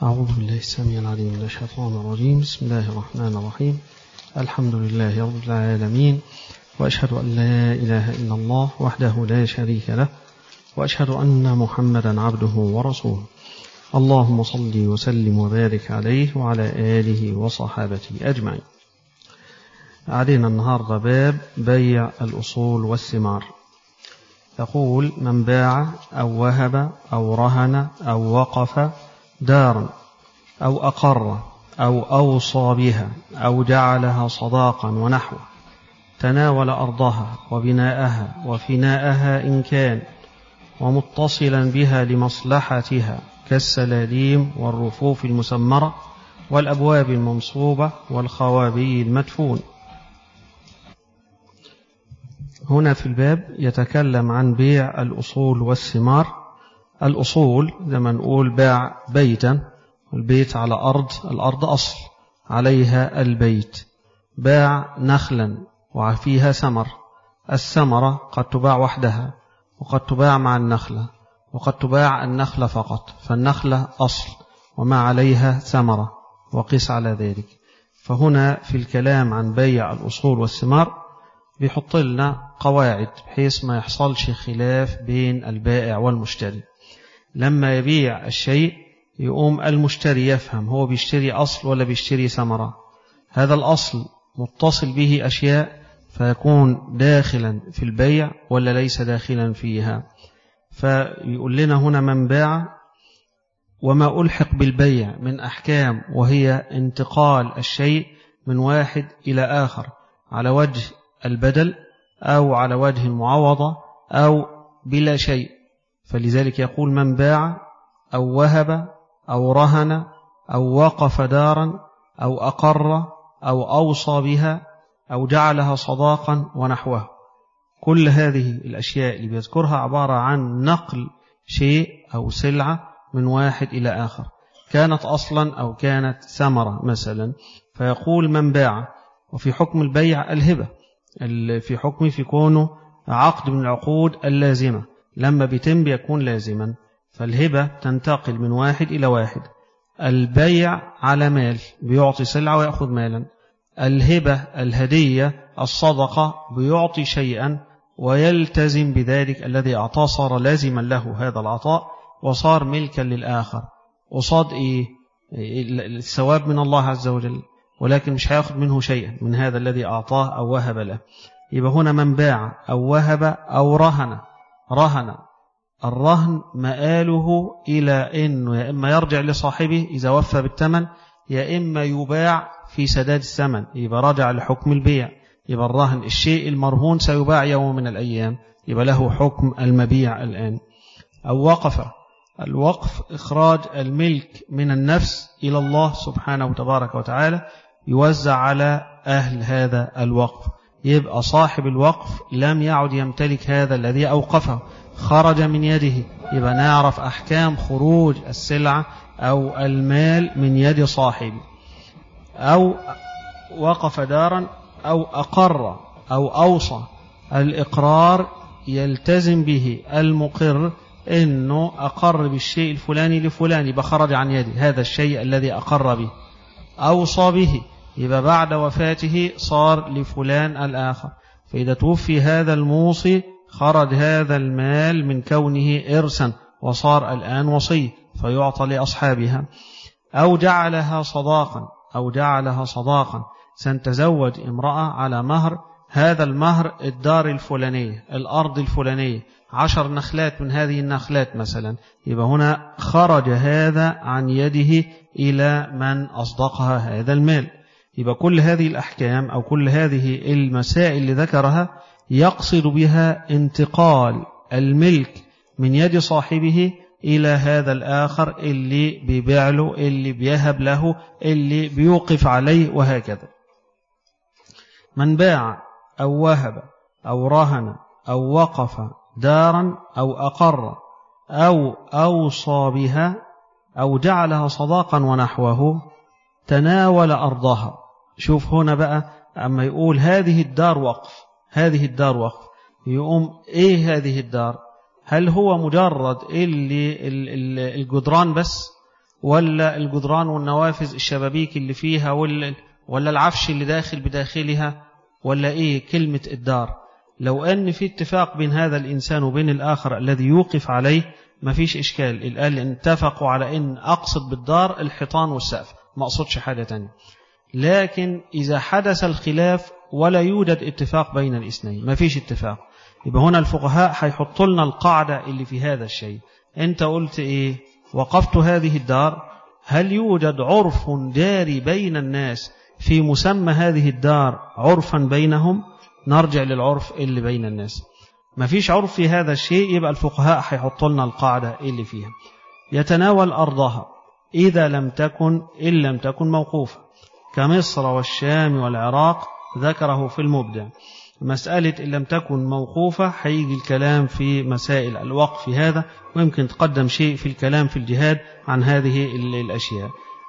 أعوذ بالله السميع العليم من الشيطان الرجيم. بسم الله الرحمن الرحيم. الحمد لله رب العالمين، وأشهد أن لا إله إلا الله وحده لا شريك له، وأشهد أن محمدا عبده ورسوله. اللهم صل وسلم وبارك عليه وعلى آله وصحابته أجمعين. علينا النهاردة باب بيع الأصول والثمار. يقول: من باع أو وهب أو رهن أو وقف دارا أو أقر أو أوصى بها أو جعلها صداقا ونحوه، تناول أرضها وبناءها وفناءها إن كان، ومتصلا بها لمصلحتها كالسلاليم والرفوف المسمرة والأبواب المنصوبة والخوابي المدفون. هنا في الباب يتكلم عن بيع الأصول والثمار. الأصول لما نقول باع بيتا، البيت على أرض، الأرض أصل عليها البيت. باع نخلا وفيها ثمر، الثمرة قد تباع وحدها وقد تباع مع النخلة وقد تباع النخلة فقط، فالنخلة أصل وما عليها ثمرة وقس على ذلك. فهنا في الكلام عن بيع الأصول والثمار بيحط لنا قواعد بحيث ما يحصلش خلاف بين البائع والمشتري. لما يبيع الشيء يقوم المشتري يفهم هو بيشتري أصل ولا بيشتري ثمرة. هذا الأصل متصل به أشياء فيكون داخلا في البيع ولا ليس داخلا فيها. فيقول لنا هنا: من باع وما ألحق بالبيع من أحكام، وهي انتقال الشيء من واحد إلى آخر على وجه البدل أو على وجه المعوضة أو بلا شيء. فلذلك يقول: من باع أو وهب أو رهن أو وقف دارا أو أقر أو أوصى بها أو جعلها صداقا ونحوه. كل هذه الأشياء اللي بيذكرها عبارة عن نقل شيء أو سلعة من واحد إلى آخر، كانت أصلا أو كانت ثمرة مثلا. فيقول: من باع. وفي حكم البيع الهبة، في حكم في كونه عقد من العقود اللازمة، لما بيتم بيكون لازما. فالهبة تنتقل من واحد إلى واحد. البيع على مال، بيعطي سلعة ويأخذ مالا. الهبة الهدية الصدقة، بيعطي شيئا ويلتزم بذلك الذي أعطاه، صار لازما له هذا العطاء وصار ملكا للآخر. وصاد الثواب من الله عز وجل، ولكن مش هيأخذ منه شيئا من هذا الذي أعطاه أو وهب له. يبقى هنا من باع أو وهب أو رهن. رهن، الرهن مآله إلى أنه يا إما يرجع لصاحبه إذا وفى بالثمن، يا إما يباع في سداد الثمن، يبقى رجع لحكم البيع. يبقى الرهن الشيء المرهون سيباع يوم من الأيام، يبقى له حكم المبيع الآن. أو وقف، الوقف إخراج الملك من النفس إلى الله سبحانه وتبارك وتعالى، يوزع على أهل هذا الوقف. يبقى صاحب الوقف لم يعد يمتلك هذا الذي أوقفه، خرج من يده. يبقى نعرف أحكام خروج السلعة أو المال من يد صاحبه. أو وقف دارا أو أقر أو أوصى. الإقرار يلتزم به المقر إنه أقر بالشيء الفلاني لفلان، يبقى خرج عن يده هذا الشيء الذي أقر به. أوصى به، يبقى بعد وفاته صار لفلان الآخر. فإذا توفي هذا الموصي خرج هذا المال من كونه إرثا وصار الآن وصي فيعطى لأصحابها. أو جعلها صداقا، أو جعلها صداقا، سنتزوج امرأة على مهر، هذا المهر الدار الفلانية، الأرض الفلانية، 10 نخلات من هذه النخلات مثلا. يبقى هنا خرج هذا عن يده إلى من أصدقها هذا المال. يبقى كل هذه الأحكام أو كل هذه المسائل اللي ذكرها يقصد بها انتقال الملك من يد صاحبه إلى هذا الآخر اللي بيبيع له، اللي بيهب له، اللي بيوقف عليه، وهكذا. من باع أو وهب أو رهن أو وقف دارا أو أقر أو أوصى بها أو جعلها صداقا ونحوه، تناول أرضها. شوف هنا بقى أما يقول هذه الدار وقف، هذه الدار وقف، يقوم إيه هذه الدار؟ هل هو مجرد الجدران بس، ولا الجدران والنوافذ الشبابيك اللي فيها ولا العفش اللي داخل بداخلها، ولا إيه كلمة الدار؟ لو أن في اتفاق بين هذا الإنسان وبين الآخر الذي يوقف عليه ما فيش إشكال. الآن اتفقوا على أن أقصد بالدار الحيطان والسقف، ما أقصدش حاجة تانية. لكن إذا حدث الخلاف ولا يوجد اتفاق بين الاثنين، ما فيش اتفاق، يبقى هنا الفقهاء هيحطوا لنا القاعدة اللي في هذا الشيء. أنت قلت إيه؟ وقفت هذه الدار، هل يوجد عرف جاري بين الناس في مسمى هذه الدار عرفا بينهم؟ نرجع للعرف اللي بين الناس. ما فيش عرف في هذا الشيء، يبقى الفقهاء هيحطوا لنا القاعدة اللي فيها. يتناول أرضها إذا لم تكن موقوفة، كمصر والشام والعراق، ذكره في المبدع. مسألة إن لم تكن موقوفة هيجي الكلام في مسائل الوقف هذا، ويمكن تقدم شيء في الكلام في الجهاد عن هذه الأشياء.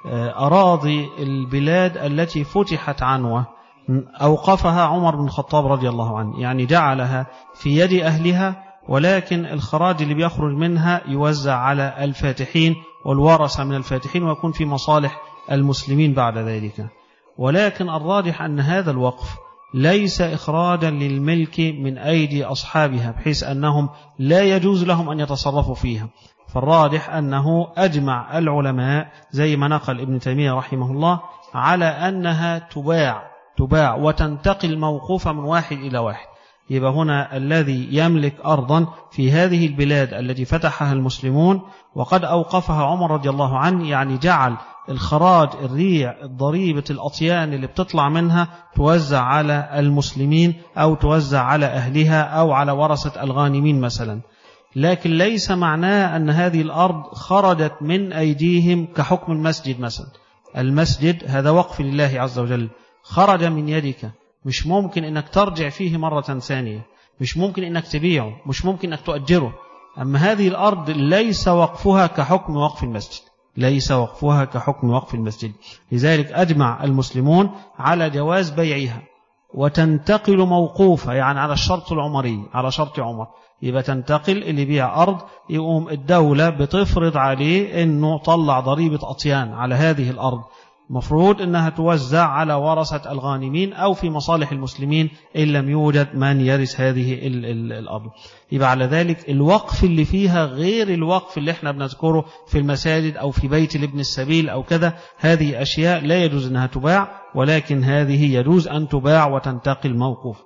أراضي البلاد التي فتحت عنوة أوقفها عمر بن الخطاب رضي الله عنه، يعني جعلها في يد أهلها، ولكن الخراج اللي بيخرج منها يوزع على الفاتحين والورثة من الفاتحين، ويكون في مصالح المسلمين بعد ذلك. ولكن الراجح أن هذا الوقف ليس إخراجا للملك من أيدي أصحابها، بحيث أنهم لا يجوز لهم أن يتصرفوا فيها. فالراجح أنه أجمع العلماء زي ما نقل ابن تيمية رحمه الله على أنها تباع وتنتقل موقوفة من واحد إلى واحد. يبقى هنا الذي يملك أرضا في هذه البلاد التي فتحها المسلمون وقد أوقفها عمر رضي الله عنه، يعني جعل الخراج الريع الضريبة الأطيان اللي بتطلع منها توزع على المسلمين أو توزع على أهلها أو على ورثة الغانمين مثلا. لكن ليس معناه أن هذه الأرض خرجت من أيديهم كحكم المسجد مثلا. المسجد هذا وقف لله عز وجل، خرج من يدك، مش ممكن أنك ترجع فيه مرة ثانية، مش ممكن أنك تبيعه، مش ممكن أنك تؤجره. أما هذه الأرض ليس وقفها كحكم وقف المسجد، ليس وقفها كحكم وقف المسجد. لذلك أجمع المسلمون على جواز بيعها وتنتقل موقوفة، يعني على الشرط العمري، على شرط عمر. يبقى تنتقل، اللي بيع أرض يقوم الدولة بتفرض عليه أنه طلع ضريبة أطيان على هذه الأرض، مفروض أنها توزع على ورثة الغانمين أو في مصالح المسلمين إن لم يوجد من يرث هذه الأرض. يبقى على ذلك الوقف اللي فيها غير الوقف اللي احنا بنذكره في المساجد أو في بيت لابن السبيل أو كذا. هذه أشياء لا يجوز أنها تباع، ولكن هذه يجوز أن تباع وتنتقل موقوف.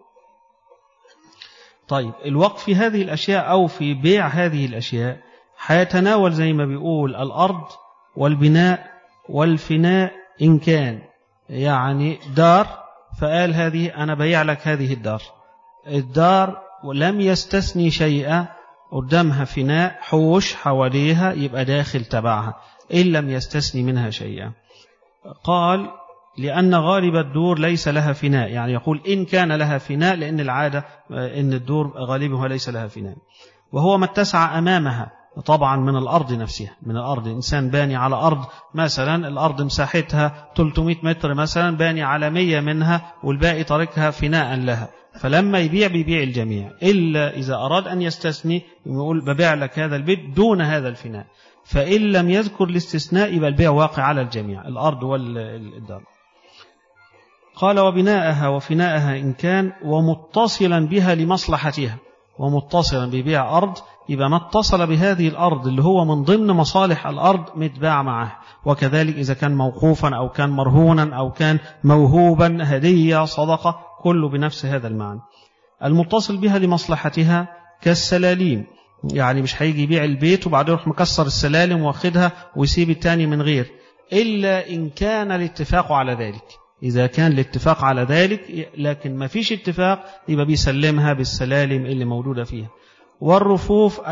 طيب الوقف في هذه الأشياء أو في بيع هذه الأشياء حيتناول زي ما بيقول الأرض والبناء والفناء. إن كان يعني دار، فقال هذه أنا بيع لك هذه الدار ولم يستثني شيئا، قدامها فناء حوش حواليها، يبقى داخل تبعها إن لم يستثني منها شيئا. قال لأن غالب الدور ليس لها فناء، يعني يقول إن كان لها فناء، لأن العادة إن الدور غالبها ليس لها فناء. وهو ما اتسع أمامها، طبعا من الأرض نفسها، من الأرض. إنسان باني على أرض مثلا الأرض مساحتها 300 متر مثلا، باني على 100 منها والباقي تركها فناء لها، فلما يبيع بيبيع الجميع، إلا إذا أراد أن يستثني يقول ببيع لك هذا البيت دون هذا الفناء. فإن لم يذكر الاستثناء يبقى البيع واقع على الجميع، الأرض والدار. قال وبناءها وفناءها إن كان ومتصلا بها لمصلحتها. ومتصلا ببيع أرض يبقى ما اتصل بهذه الأرض اللي هو من ضمن مصالح الأرض متباع معه. وكذلك إذا كان موقوفا أو كان مرهونا أو كان موهوبا، هدية، صدقة، كله بنفس هذا المعنى. المتصل بها لمصلحتها كالسلاليم، يعني مش هيجي يبيع البيت وبعدين يروح مكسر السلالم واخدها ويسيب التاني من غير، إلا إن كان الاتفاق على ذلك. إذا كان الاتفاق على ذلك، لكن ما فيش اتفاق يبقى بيسلمها بالسلالم اللي موجودة فيها. والرفوف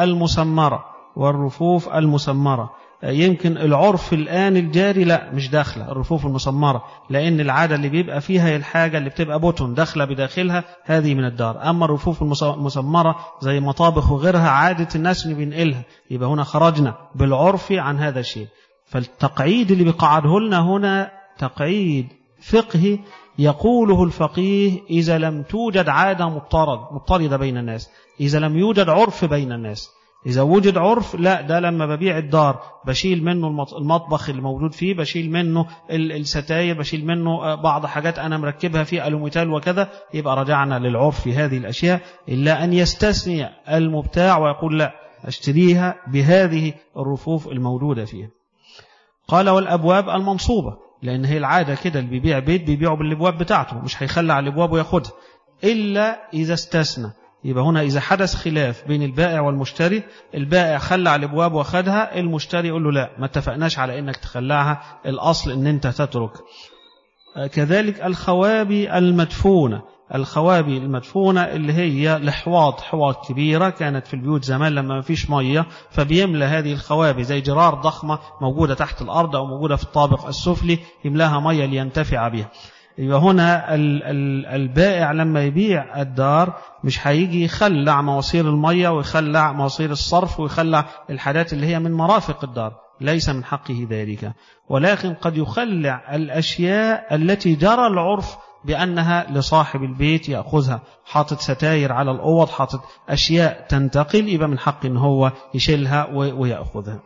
المسمرة يمكن العرف الآن الجاري لا مش داخلة الرفوف المسمرة، لأن العادة اللي بيبقى فيها هي الحاجة اللي بتبقى بوتون داخلة بداخلها، هذه من الدار. أما الرفوف المسمرة زي مطابخ وغيرها عادة الناس اللي بينقلها، يبقى هنا خرجنا بالعرف عن هذا الشيء. فالتقعيد اللي بيقعده لنا هنا تقعيد فقهي يقوله الفقيه إذا لم توجد عادة مضطردة بين الناس، إذا لم يوجد عرف بين الناس. إذا وجد عرف لا، ده لما ببيع الدار بشيل منه المطبخ اللي موجود فيه، بشيل منه الستاير، بشيل منه بعض حاجات أنا مركبها فيه ألوميتال وكذا، يبقى رجعنا للعرف في هذه الأشياء، إلا أن يستثني المبتاع ويقول لا أشتريها بهذه الرفوف الموجودة فيها. قال والأبواب المنصوبة، لأن هي العادة كده اللي بيبيع بيت بيبيعه بالأبواب بتاعته، مش هيخلع على الأبواب وياخدها إلا إذا استثنى. يبقى هنا إذا حدث خلاف بين البائع والمشتري، البائع خلع الأبواب وخدها، المشتري يقول له لا ما اتفقناش على إنك تخلعها، الأصل إن أنت تترك. كذلك الخوابي المدفونة، الخوابي المدفونة اللي هي حواض كبيرة كانت في البيوت زمان لما ما فيش مية، فبيملى هذه الخوابي زي جرار ضخمة موجودة تحت الأرض أو موجودة في الطابق السفلي، يملاها مية لينتفع بها. يبقى هنا البائع لما يبيع الدار مش هيجي يخلع مواسير المية ويخلع مواسير الصرف ويخلع الحاجات اللي هي من مرافق الدار، ليس من حقه ذلك، ولكن قد يخلع الأشياء التي جرى العرف بأنها لصاحب البيت يأخذها، حاطط ستاير على الأوض، حاطط أشياء تنتقل، يبقى من حق إن هو يشيلها ويأخذها.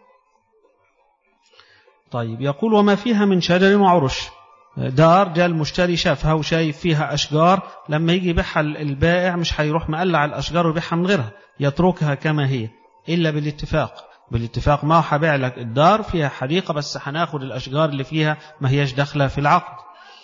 طيب يقول وما فيها من شجر وعرش، دار جاء المشتري شافها وشايف فيها أشجار، لما يجي يبيعها البائع مش هيروح مقلع الأشجار ويبيعها من غيرها، يتركها كما هي إلا بالاتفاق ما هبيع لك الدار فيها حديقة بس هناخد الأشجار اللي فيها ما هيش داخلة في العقد.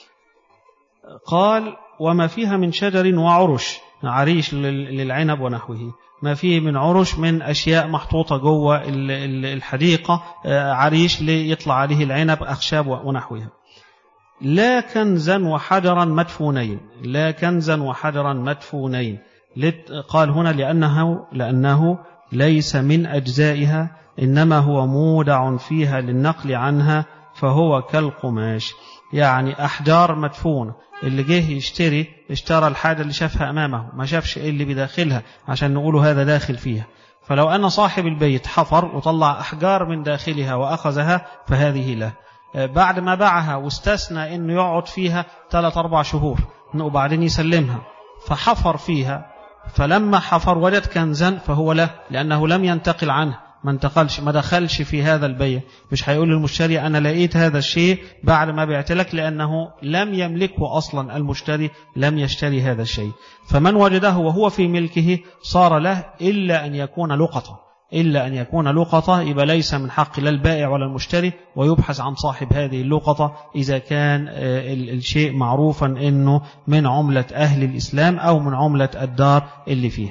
قال وما فيها من شجر وعرش، عريش للعنب ونحوه، ما فيه من عرش من أشياء محطوطة جوه الحديقة، عريش ليطلع عليه العنب، أخشاب ونحوها. لا كنزا وحجرا مدفونين، لا كنزا وحجرا مدفونين، قال هنا لأنه ليس من أجزائها، إنما هو مودع فيها للنقل عنها، فهو كالقماش. يعني أحجار مدفونة، اللي جه اشترى الحاجة اللي شافها أمامه، ما شافش إيه اللي بداخلها عشان نقوله هذا داخل فيها، فلو أن صاحب البيت حفر وطلع أحجار من داخلها وأخذها فهذه له. بعد ما باعها واستثنى إنه يقعد فيها 3-4 شهور وبعدين يسلمها، فحفر فيها، فلما حفر وجد كنزا فهو له، لأنه لم ينتقل عنه، ما دخلش في هذا البيع، مش هيقول للمشتري أنا لقيت هذا الشيء بعد ما بعت لك، لأنه لم يملكه أصلا، المشتري لم يشتري هذا الشيء. فمن وجده وهو في ملكه صار له إلا أن يكون لقطة، يبقى ليس من حق لا البائع ولا المشتري، ويبحث عن صاحب هذه اللقطة إذا كان الشيء معروفا إنه من عملة أهل الإسلام أو من عملة الدار اللي فيها.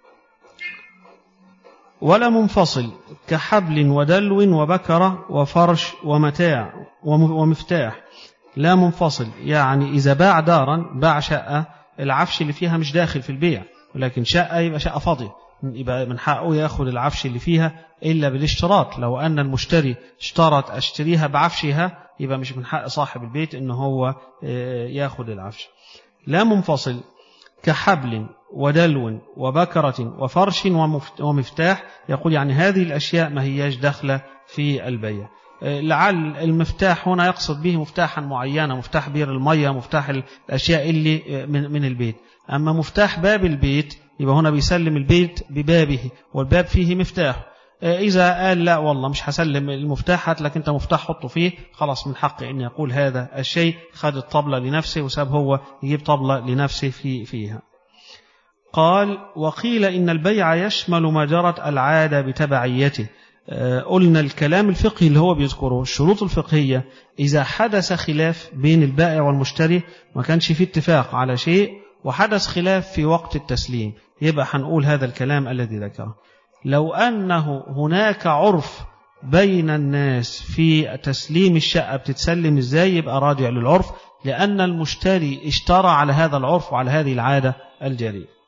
ولا منفصل كحبل ودلو وبكرة وفرش ومتاع ومفتاح. لا منفصل يعني إذا باع دارا، باع شقة، العفش اللي فيها مش داخل في البيع، ولكن شقة يبقى شقة فاضية، يبقى من حقه يأخذ العفش اللي فيها إلا بالاشتراط. لو أن المشتري اشترط أشتريها بعفشها، يبقى مش من حق صاحب البيت إنه هو يأخذ العفش. لا منفصل كحبل ودلو وبكرة وفرش ومفتاح، يقول يعني هذه الأشياء ما هياش داخلة في البيع. لعل المفتاح هنا يقصد به مفتاحا معينا، مفتاح بير المية، مفتاح الأشياء اللي من البيت. أما مفتاح باب البيت يبقى هنا بيسلم البيت ببابه والباب فيه مفتاح. إذا قال لا والله مش هسلم المفتاح، هات لك أنت مفتاح حطه فيه، خلاص من حقه أن يقول هذا الشيء، خد الطبلة لنفسه وساب هو يجيب طبلة لنفسه فيها. قال وقيل إن البيع يشمل ما جرت العادة بتبعيته. قلنا الكلام الفقهي اللي هو بيذكره، الشروط الفقهية، إذا حدث خلاف بين البائع والمشتري، ما كانش فيه اتفاق على شيء وحدث خلاف في وقت التسليم، يبقى هنقول هذا الكلام الذي ذكره. لو أنه هناك عرف بين الناس في تسليم الشقة بتتسلم إزاي، يبقى راجع للعرف، لأن المشتري اشترى على هذا العرف وعلى هذه العادة الجارية.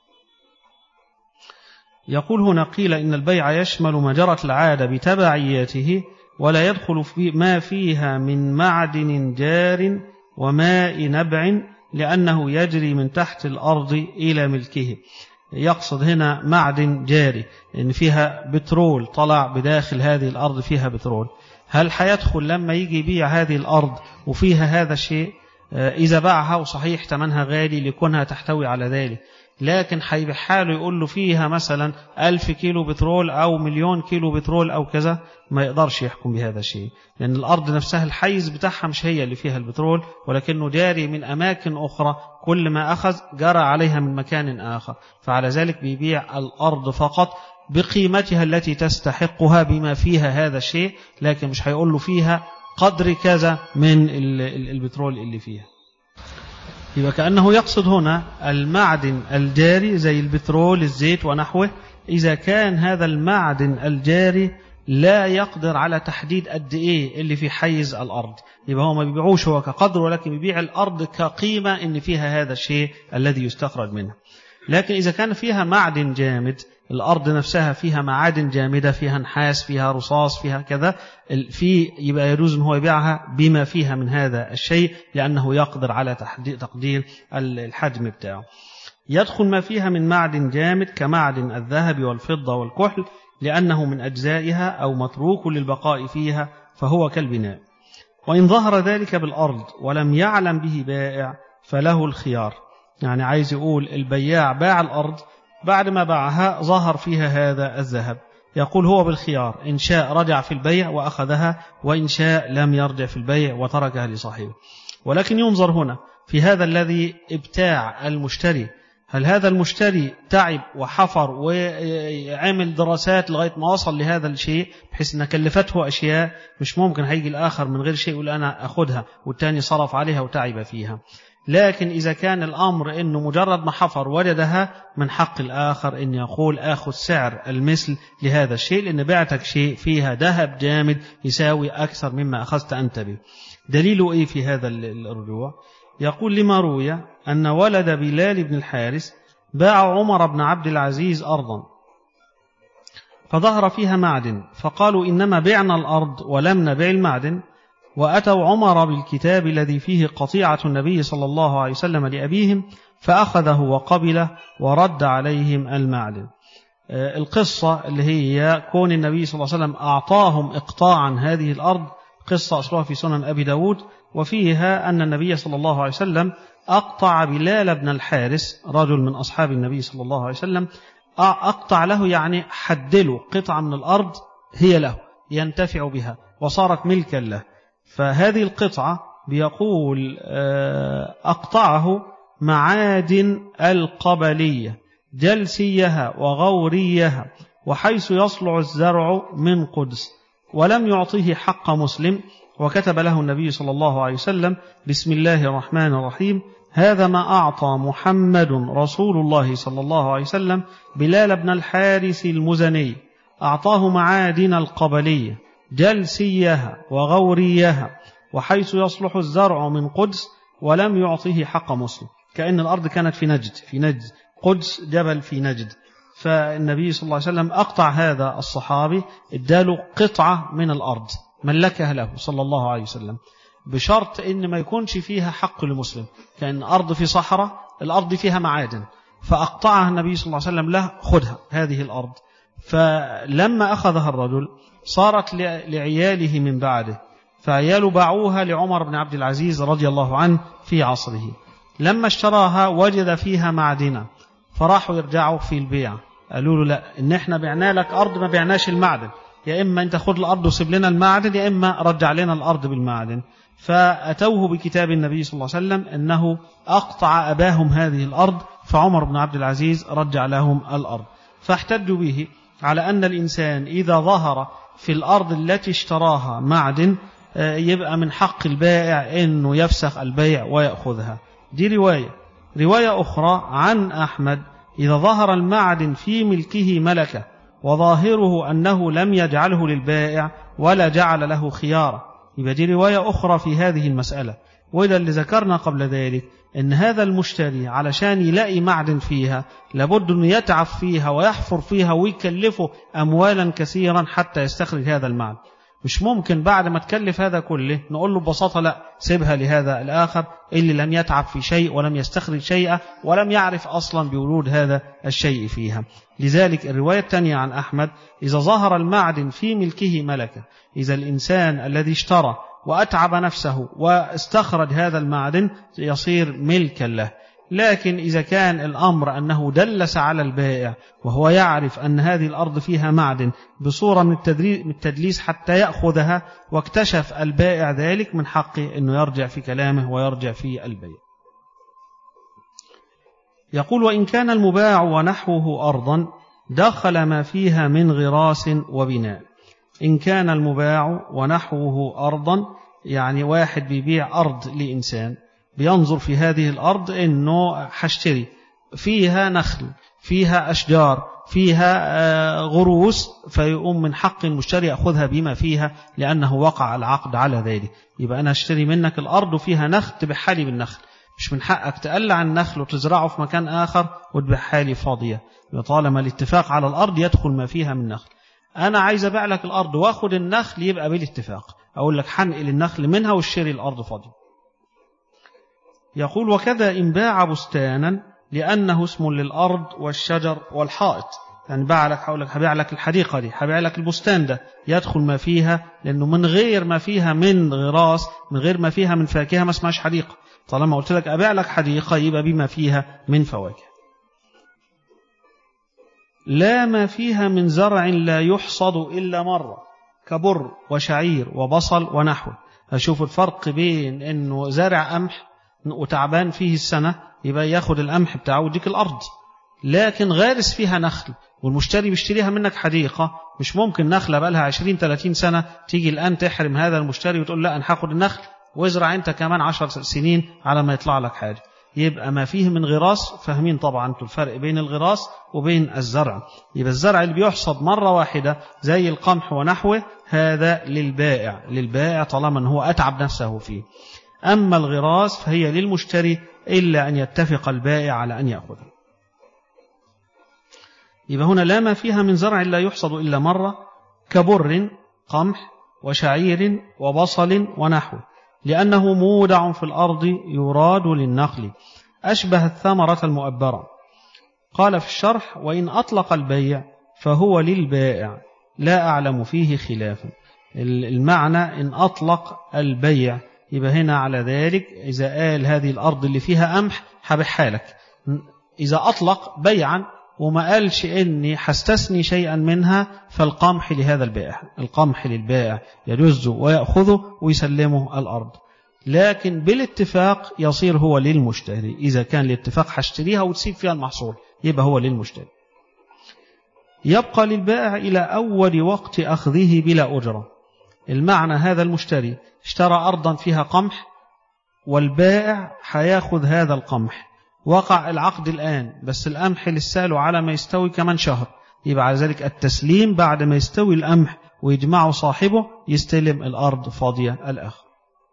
يقول هنا قيل إن البيع يشمل ما جرت العادة بتبعياته، ولا يدخل في ما فيها من معدن جار وماء نبع، لأنه يجري من تحت الأرض إلى ملكه. يقصد هنا معدن جاري، إن فيها بترول طلع بداخل هذه الأرض، فيها بترول، هل حيدخل لما يجي يبيع هذه الأرض وفيها هذا الشيء؟ إذا باعها وصحيح ثمنها غالي لكونها تحتوي على ذلك، لكن هيبيعها له يقول له فيها مثلا 1000 كيلو بترول أو 1,000,000 كيلو بترول أو كذا، ما يقدرش يحكم بهذا الشيء، لأن الأرض نفسها الحيز بتاعها مش هي اللي فيها البترول، ولكنه جاري من أماكن أخرى، كل ما أخذ جرى عليها من مكان آخر، فعلى ذلك بيبيع الأرض فقط بقيمتها التي تستحقها بما فيها هذا الشيء، لكن مش هيقول له فيها قدر كذا من البترول اللي فيها. يبقى كأنه يقصد هنا المعدن الجاري زي البترول الزيت ونحوه، إذا كان هذا المعدن الجاري لا يقدر على تحديد قد إيه اللي في حيز الأرض، يبقى هو ما بيبيعوش هو كقدر، ولكن بيبيع الأرض كقيمة إن فيها هذا الشيء الذي يستخرج منها. لكن إذا كان فيها معدن جامد، الأرض نفسها فيها معادن جامدة، فيها نحاس، فيها رصاص، فيها كذا، يبقى يجوز أن هو يبيعها بما فيها من هذا الشيء، لأنه يقدر على تقدير الحجم بتاعه. يدخل ما فيها من معدن جامد كمعدن الذهب والفضة والكحل، لأنه من أجزائها أو متروك للبقاء فيها، فهو كالبناء. وإن ظهر ذلك بالأرض ولم يعلم به بائع فله الخيار، يعني عايز يقول البياع باع الأرض، بعد ما باعها ظهر فيها هذا الذهب، يقول هو بالخيار، إن شاء رجع في البيع وأخذها، وإن شاء لم يرجع في البيع وتركها لصاحبه. ولكن ينظر هنا في هذا الذي ابتاع المشتري، هل هذا المشتري تعب وحفر وعمل دراسات لغاية ما وصل لهذا الشيء، بحيث أن كلفته أشياء مش ممكن هيجي الآخر من غير شيء يقول أنا أخذها، والتاني صرف عليها وتعب فيها. لكن إذا كان الأمر أنه مجرد ما حفر وجدها، من حق الآخر أن يقول آخذ سعر المثل لهذا الشيء، لأن بعتك شيء فيها ذهب جامد يساوي أكثر مما أخذت أنت به. دليله إيه في هذا الرجوع؟ يقول لما روي أن ولد بلال بن الحارث باع عمر بن عبد العزيز أرضا فظهر فيها معدن، فقالوا إنما بعنا الأرض ولم نبع المعدن، وأتوا عمر بالكتاب الذي فيه قطيعة النبي صلى الله عليه وسلم لأبيهم، فأخذه وقبله ورد عليهم المعدن. القصة اللي هي كون النبي صلى الله عليه وسلم أعطاهم إقطاعا هذه الأرض، قصة أصلها في سنن أبي داود، وفيها أن النبي صلى الله عليه وسلم أقطع بلال بن الحارث رجل من أصحاب النبي صلى الله عليه وسلم، أقطع له يعني حدله قطعة من الأرض هي له ينتفع بها وصارت ملكا له. فهذه القطعة بيقول أقطعه معادن القبلية جلسيها وغوريها، وحيث يصلع الزرع من قدس، ولم يعطيه حق مسلم، وكتب له النبي صلى الله عليه وسلم بسم الله الرحمن الرحيم، هذا ما أعطى محمد رسول الله صلى الله عليه وسلم بلال بن الحارث المزني، أعطاه معادن القبلية جلسيها وغوريها، وحيث يصلح الزرع من قدس، ولم يعطيه حق مسلم. كأن الأرض كانت في نجد قدس جبل في نجد، فالنبي صلى الله عليه وسلم أقطع هذا الصحابي، اداله قطعة من الأرض ملكها له صلى الله عليه وسلم، بشرط إن ما يكونش فيها حق لمسلم، كأن أرض في صحراء، الأرض فيها معادن، فأقطعها النبي صلى الله عليه وسلم له، خذها هذه الأرض. فلما أخذها الرجل صارت لعياله من بعده، فعياله باعوها لعمر بن عبد العزيز رضي الله عنه في عصره. لما اشتراها وجد فيها معدنة، فراحوا يرجعوا في البيع، قالوا له لا، إن احنا بعنا لك أرض ما بعناش المعدن، يا إما أنت خذ الأرض وسيب لنا المعدن، يا إما رجع لنا الأرض بالمعدن. فأتوه بكتاب النبي صلى الله عليه وسلم أنه أقطع أباهم هذه الأرض، فعمر بن عبد العزيز رجع لهم الأرض. فاحتجوا به على أن الإنسان إذا ظهر في الأرض التي اشتراها معدن، يبقى من حق البائع أنه يفسخ البيع ويأخذها. دي رواية أخرى عن أحمد، إذا ظهر المعدن في ملكه ملكه، وظاهره أنه لم يجعله للبائع ولا جعل له خيارا، يبقى دي رواية أخرى في هذه المسألة. وإذا اللي ذكرنا قبل ذلك أن هذا المشتري علشان يلاقي معدن فيها لابد أنه يتعب فيها ويحفر فيها ويكلفه أموالا كثيرا حتى يستخرج هذا المعدن. مش ممكن بعد ما تكلف هذا كله نقول له ببساطة لا، سيبها لهذا الآخر اللي لم يتعب في شيء ولم يستخرج شيئا ولم يعرف أصلا بورود هذا الشيء فيها. لذلك الرواية الثانية عن أحمد، إذا ظهر المعدن في ملكه ملكه، إذا الإنسان الذي اشترى وأتعب نفسه واستخرج هذا المعدن يصير ملكا له. لكن إذا كان الأمر أنه دلس على البائع وهو يعرف أن هذه الأرض فيها معدن بصورة من التدليس حتى يأخذها، واكتشف البائع ذلك، من حقه أنه يرجع في كلامه ويرجع في البيع. يقول: وإن كان المباع ونحوه أرضا دخل ما فيها من غراس وبناء. إن كان المباع ونحوه أرضا، يعني واحد بيبيع أرض لإنسان، بينظر في هذه الأرض إنه حشتري فيها نخل، فيها أشجار، فيها غروس، فيقوم من حق المشتري يأخذها بما فيها لأنه وقع العقد على ذلك. يبقى أنا أشتري منك الأرض وفيها نخل، تبيعها لي بالنخل، مش من حقك تقلع النخل وتزرعه في مكان آخر وتبيعها لي فاضية. طالما الاتفاق على الأرض يدخل ما فيها من نخل. أنا عايز أبيع لك الأرض وأخذ النخل، يبقى بالاتفاق، أقول لك حنقل النخل منها واشتري الأرض فاضية. يقول: وكذا إن باع بستانا لأنه اسم للأرض والشجر والحائط. يعني هقول لك هبيع لك الحديقة دي، هبيع لك البستان ده، يدخل ما فيها، لأنه من غير ما فيها من غراس، من غير ما فيها من فاكهة، ما اسمهاش حديقة. طالما قلت لك أبيع لك حديقة يبقى بما فيها من فواكه. لا ما فيها من زرع لا يحصد إلا مرة، كبر وشعير وبصل ونحوه. أشوف الفرق بين أنه زرع قمح وتعبان فيه السنة، يبقى ياخد القمح بتاعه وديك الأرض. لكن غارس فيها نخل والمشتري بيشتريها منك حديقة، مش ممكن نخلة بقى لها 20-30 سنة تيجي الآن تحرم هذا المشتري وتقول لا أنا هاخد النخل وازرع أنت كمان 10 سنين على ما يطلع لك حاجة. يبقى ما فيه من غراس، فاهمين طبعا انتوا الفرق بين الغراس وبين الزرع. يبقى الزرع اللي بيحصد مرة واحدة زي القمح ونحوه هذا للبائع طالما أنه هو أتعب نفسه فيه. أما الغراس فهي للمشتري إلا أن يتفق البائع على أن يأخذها. يبقى هنا لا ما فيها من زرع لا يحصد إلا مرة، كبر قمح وشعير وبصل ونحوه، لأنه مودع في الأرض يراد للنقل، أشبه الثمرة المؤبرة. قال في الشرح: وإن أطلق البيع فهو للبائع، لا أعلم فيه خلافا. المعنى إن أطلق البيع، يبقى هنا على ذلك إذا قال هذه الأرض اللي فيها قمح هبيعها لك، إذا أطلق بيعا وما قالش إني حستثني شيئا منها، فالقمح لهذا البائع، القمح للبائع يجوز ويأخذه ويسلمه الأرض. لكن بالاتفاق يصير هو للمشتري. إذا كان الاتفاق هشتريها وتسيب فيها المحصول يبقى هو للمشتري. يبقى للبائع إلى أول وقت أخذه بلا أجرة. المعنى هذا المشتري اشترى أرضا فيها قمح والبائع هياخذ هذا القمح، وقع العقد الآن، بس القمح لسه له على ما يستوي كمان شهر، يبقى على ذلك التسليم بعد ما يستوي القمح ويجمعه صاحبه يستلم الأرض فاضية الآخر.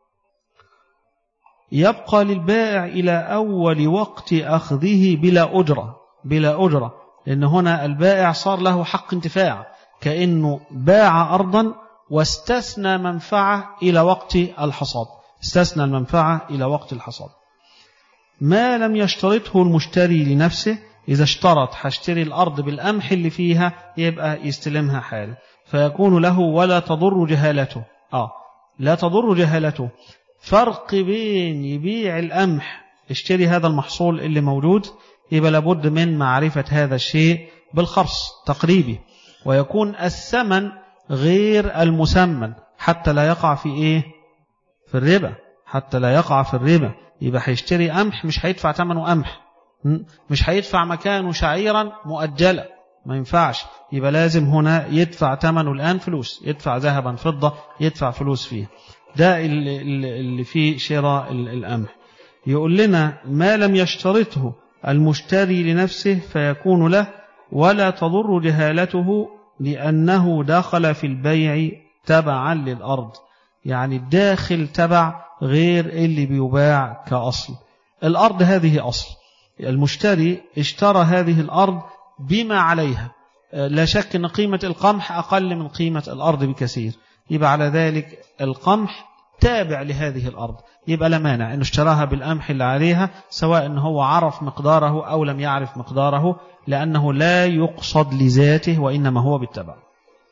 يبقى للبائع إلى أول وقت أخذه بلا أجرة، لأن هنا البائع صار له حق انتفاع، كأنه باع أرضا واستثنى منفعة إلى وقت الحصاد، استثنى المنفعة إلى وقت الحصاد. ما لم يشترطه المشتري لنفسه، إذا اشترط هشتري الأرض بالقمح اللي فيها يبقى يستلمها حال، فيكون له ولا تضر جهالته. لا تضر جهالته. فرق بين يبيع القمح اشتري هذا المحصول اللي موجود، يبقى لابد من معرفة هذا الشيء بالخرص تقريبي، ويكون الثمن غير المسمن حتى لا يقع في في الربا، حتى لا يقع في الربا. يبقى هيشتري قمح مش هيدفع ثمنه قمح، مش هيدفع مكانه شعيرا مؤجلة، ما ينفعش. يبقى لازم هنا يدفع ثمنه الآن فلوس، يدفع ذهبا فضة، يدفع فلوس فيه. ده اللي فيه شراء القمح. يقول لنا ما لم يشترطه المشتري لنفسه فيكون له ولا تضر جهالته، لأنه دخل في البيع تبعا للأرض، يعني الداخل تبع غير اللي بيباع كأصل. الأرض هذه أصل، المشتري اشترى هذه الأرض بما عليها، لا شك أن قيمة القمح أقل من قيمة الأرض بكثير، يبقى على ذلك القمح تابع لهذه الأرض، يبقى لا مانع أنه اشتراها بالقمح اللي عليها، سواء أنه هو عرف مقداره أو لم يعرف مقداره، لأنه لا يقصد لذاته وإنما هو بالتبع.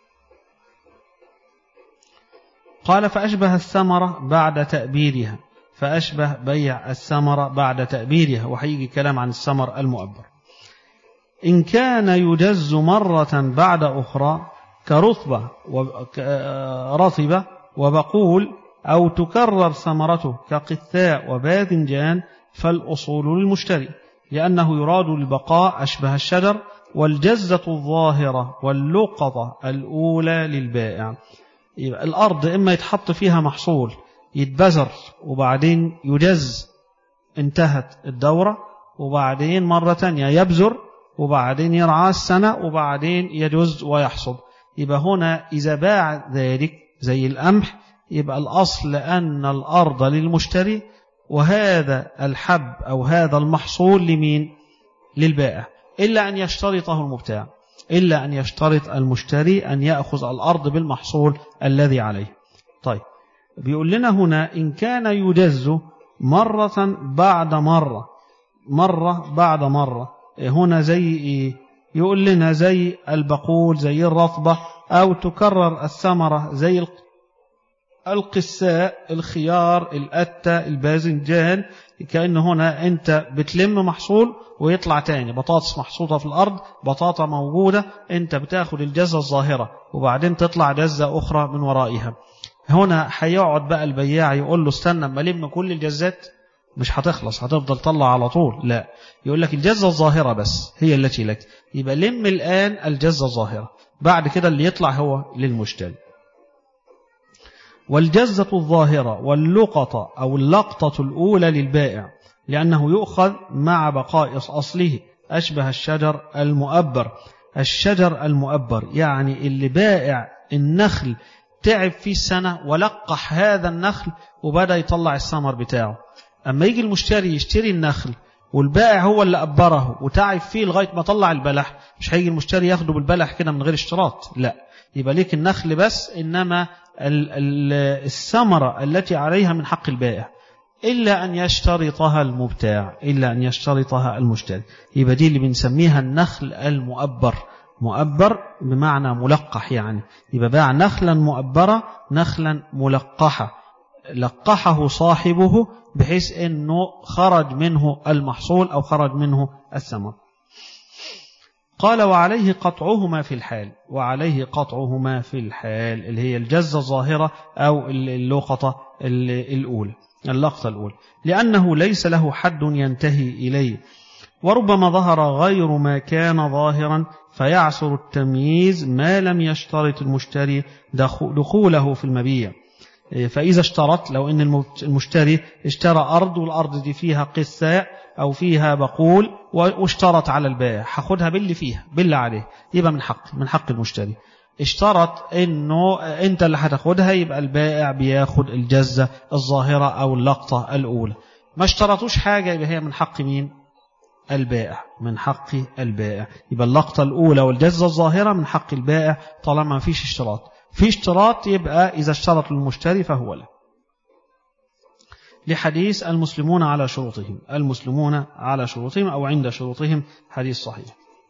قال: فأشبه الثمرة بعد تأبيرها، فأشبه بيع الثمرة بعد تأبيرها، وهيجي كلام عن الثمر المؤبر. إن كان يجز مرة بعد أخرى كرطبة رطبة وبقول، أو تكرر ثمرته كقثاء وباذنجان، فالأصول للمشتري، لأنه يراد البقاء أشبه الشجر، والجزة الظاهرة واللقطة الأولى للبائع. يبقى الأرض إما يتحط فيها محصول يتبذر وبعدين يجز، انتهت الدورة، وبعدين مرة تانية يبذر وبعدين يرعى السنة وبعدين يجز ويحصد. يبقى هنا إذا باع ذلك زي القمح، يبقى الأصل أن الأرض للمشتري، وهذا الحب أو هذا المحصول لمين؟ للبائع، إلا أن يشترطه المبتاع، إلا أن يشترط المشتري أن يأخذ الأرض بالمحصول الذي عليه. طيب بيقول لنا هنا إن كان يجز مرة بعد مرة، مرة بعد مرة، هنا زي إيه؟ يقول لنا زي البقول، زي الرطبة، أو تكرر الثمرة زي القساء، الخيار، القتة، الباذنجان. كأن هنا أنت بتلم محصول ويطلع تاني، بطاطس محصوطة في الأرض، بطاطا موجودة، أنت بتاخد الجزة الظاهرة وبعدين تطلع جزة أخرى من ورائها. هنا هيقعد بقى البياع يقول له استنى اما ألم كل الجزات، مش هتخلص، هتفضل طلع على طول. لا، يقول لك الجزة الظاهرة بس هي التي لك، يبقى لم الآن الجزة الظاهرة، بعد كده اللي يطلع هو للمشتري. والجزة الظاهرة واللقطة أو اللقطة الأولى للبائع، لأنه يؤخذ مع بقاء أصله، أشبه الشجر المؤبر. الشجر المؤبر يعني اللي بائع النخل تعب فيه السنة ولقح هذا النخل وبدأ يطلع الثمر بتاعه. أما يجي المشتري يشتري النخل والبائع هو اللي أبره وتعب فيه لغاية ما طلع البلح، مش هيجي المشتري ياخده بالبلح كده من غير اشتراط، لا، يبقى ليك النخل بس، إنما الثمرة التي عليها من حق البائع، إلا أن يشترطها المبتاع، إلا أن يشترطها المشتري. يبقى دي اللي بنسميها النخل المؤبر. مؤبر بمعنى ملقح، يعني يبقى باع نخلا مؤبرة، نخلا ملقحة، لقحه صاحبه بحيث أنه خرج منه المحصول أو خرج منه الثمر. قال وعليه قطعهما في الحال، وعليه قطعهما في الحال اللي هي الجزة الظاهرة أو اللقطة الأولى، اللقطة الأولى، لأنه ليس له حد ينتهي إليه، وربما ظهر غير ما كان ظاهرا فيعسر التمييز ما لم يشترط المشتري دخوله في المبيع. فإذا اشترط، لو أن المشتري اشترى أرض والأرض دي فيها قساء أو فيها بقول واشترط على البائع هاخدها باللي فيها باللي عليه، يبقى من حق المشتري. اشترط أنه أنت اللي هتاخدها، يبقى البائع بياخد الجزة الظاهرة أو اللقطة الأولى. ما اشترطوش حاجة، يبقى هي من حق مين؟ البائع، من حق البائع. يبقى اللقطة الأولى والجزة الظاهرة من حق البائع طالما ما فيش اشتراط. في اشتراط يبقى إذا اشترط المشتري فهو له. لحديث المسلمون على شروطهم، المسلمون على شروطهم أو عند شروطهم، حديث صحيح.